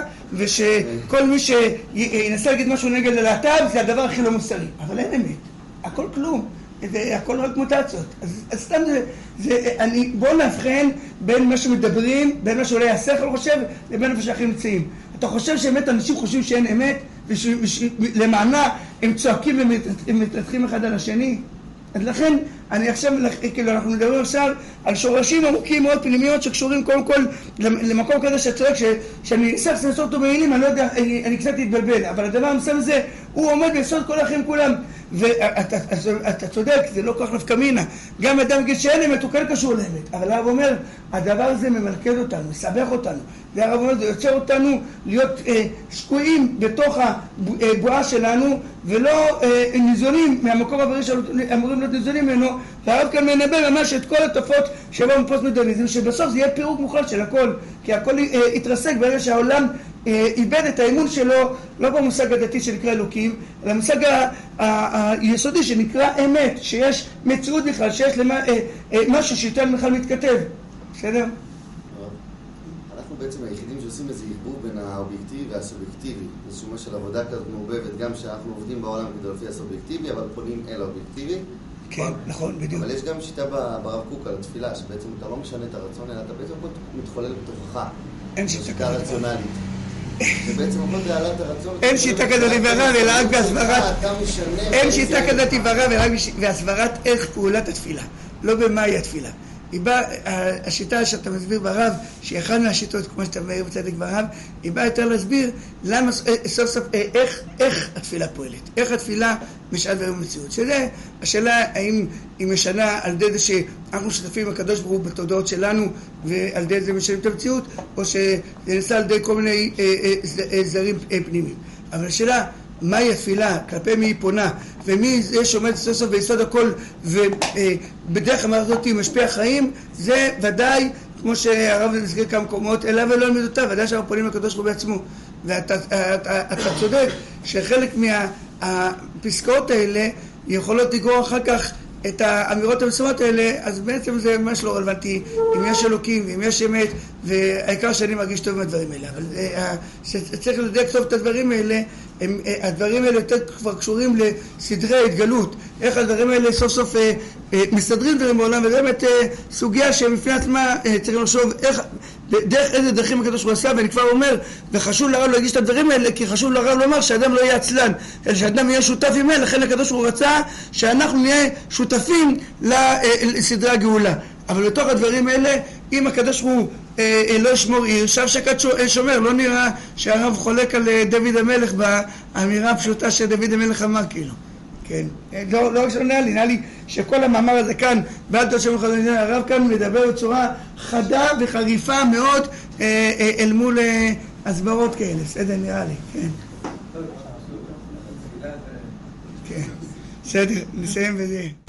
ושכל מי שינסה להגיד משהו נגד הלהט"ב, זה הדבר הכי לא מוסרי. אבל אין אמת. הכל כלום. זה הכל רק מוטציות. אז, אז סתם זה, זה, אני, בואו נבחן בין מה שמדברים, בין מה שאולי השכל חושב, לבין מה שהכי נמצאים. אתה חושב שבאמת אנשים חושבים שאין אמת, ולמענה הם צועקים ומתנתחים אחד על השני? אז לכן, אני עכשיו, כאילו, אנחנו מדברים עכשיו על שורשים עמוקים מאוד פנימיות שקשורים קודם כל למקום כזה שצועק, שאני אסף סנסור אותו במילים, אני לא יודע, אני, אני קצת אתבלבל, אבל הדבר המסם הזה, הוא עומד ביסוד כל החיים כולם, ואתה צודק, זה לא כל כך נפקא מינה. גם אדם יגיד שאין אמת, הוא כן קשור לאמת, אבל הרב אומר, הדבר הזה ממלכד אותנו, מסבך אותנו, והרב אומר, זה יוצר אותנו להיות אה, שקועים בתוך הבועה שלנו, ולא אה, ניזונים מהמקום העברי שאמורים להיות ניזונים ממנו, והרב כאן מנבא ממש את כל התופעות שבאו מפוסט מודרניזם, שבסוף זה יהיה פירוק מוחלט של הכל, כי הכל אה, יתרסק ברגע שהעולם אה, איבד את האמון שלו, לא במושג הדתי שנקרא אלוקים, אלא במושג היסודי שנקרא אמת, שיש מציאות בכלל, שיש למה, אה, אה, משהו שאיתן בכלל מתכתב. בסדר? אנחנו בעצם היחידים שעושים איזה ערבוב בין האובייקטיבי והסובייקטיבי. איזשהו מה של עבודה כזאת מעובבת, גם שאנחנו עובדים בעולם כדי לפי הסובייקטיבי, אבל פונים אל האובייקטיבי. כן, נכון, בדיוק. אבל יש גם שיטה ברב קוק על התפילה, שבעצם אתה לא משנה את הרצון, אלא אתה בעצם מתחולל בתוכך. אין שיטה כזאת. רציונלית. שבעצם הכל בעלת הרצון. אין שיטה כזאת עיוורה, אלא רק בהסברת... אין שיטה כזאת עיוורה, ורק בהסברת איך פעולת התפילה. לא במהי התפילה. היא באה, השיטה שאתה מסביר ברב, שהיא אחת מהשיטות, כמו שאתה אומר בצדק ברב, היא באה יותר להסביר למה, סוף סוף, איך, איך התפילה פועלת, איך התפילה משאל דברים במציאות. שזה, השאלה האם היא משנה על ידי זה שאנחנו שותפים עם הקדוש ברוך הוא בתודעות שלנו, ועל ידי זה משנים את המציאות, או שזה נעשה על ידי כל מיני זרים פנימיים. אבל השאלה, מהי התפילה, כלפי מי היא פונה, ומי זה שעומד סוף סוף ביסוד הכל, ובדרך המערכת הזאת משפיע חיים, זה ודאי, כמו שהרב נזכיר כמה מקומות, אליו ולא למידותיו, ודאי שאנחנו פונים לקדוש ברוך הוא בעצמו. ואתה אתה, אתה צודק שחלק מה, הפסקאות האלה יכולות לגרור אחר כך את האמירות המסוימות האלה, אז בעצם זה ממש לא רלוונטי אם יש אלוקים ואם יש אמת, והעיקר שאני מרגיש טוב עם הדברים האלה. אבל צריך לדייק טוב את הדברים האלה. הם, הדברים האלה יותר כבר קשורים לסדרי ההתגלות, איך הדברים האלה סוף סוף אה, אה, מסתדרים דברים בעולם, וזה באמת אה, סוגיה שמפני עצמה אה, צריך לחשוב איך, דרך איזה דרכים הקדוש ברוך הוא עשה. ואני כבר אומר, וחשוב לרב להגיש את הדברים האלה, כי חשוב לרב לומר שאדם לא יהיה עצלן, אלא שאדם יהיה שותף עם אלה. לכן הקדוש ברוך הוא רצה שאנחנו נהיה שותפים לסדרי הגאולה. אבל בתוך הדברים האלה, אם הקדוש ברוך הוא אה, אה, לא ישמור עיר, שב שקד שומר. לא נראה שהרב חולק על אה, דוד המלך באמירה הפשוטה שדוד המלך אמר, כאילו. כן. אה, לא, לא רק שלא נראה לי, נראה לי שכל המאמר הזה כאן, בעל תושבים חזון, הרב כאן מדבר בצורה חדה וחריפה מאוד אה, אה, אל מול אה, הסברות כאלה. בסדר, נראה לי, כן. כן. בסדר, נסיים בזה.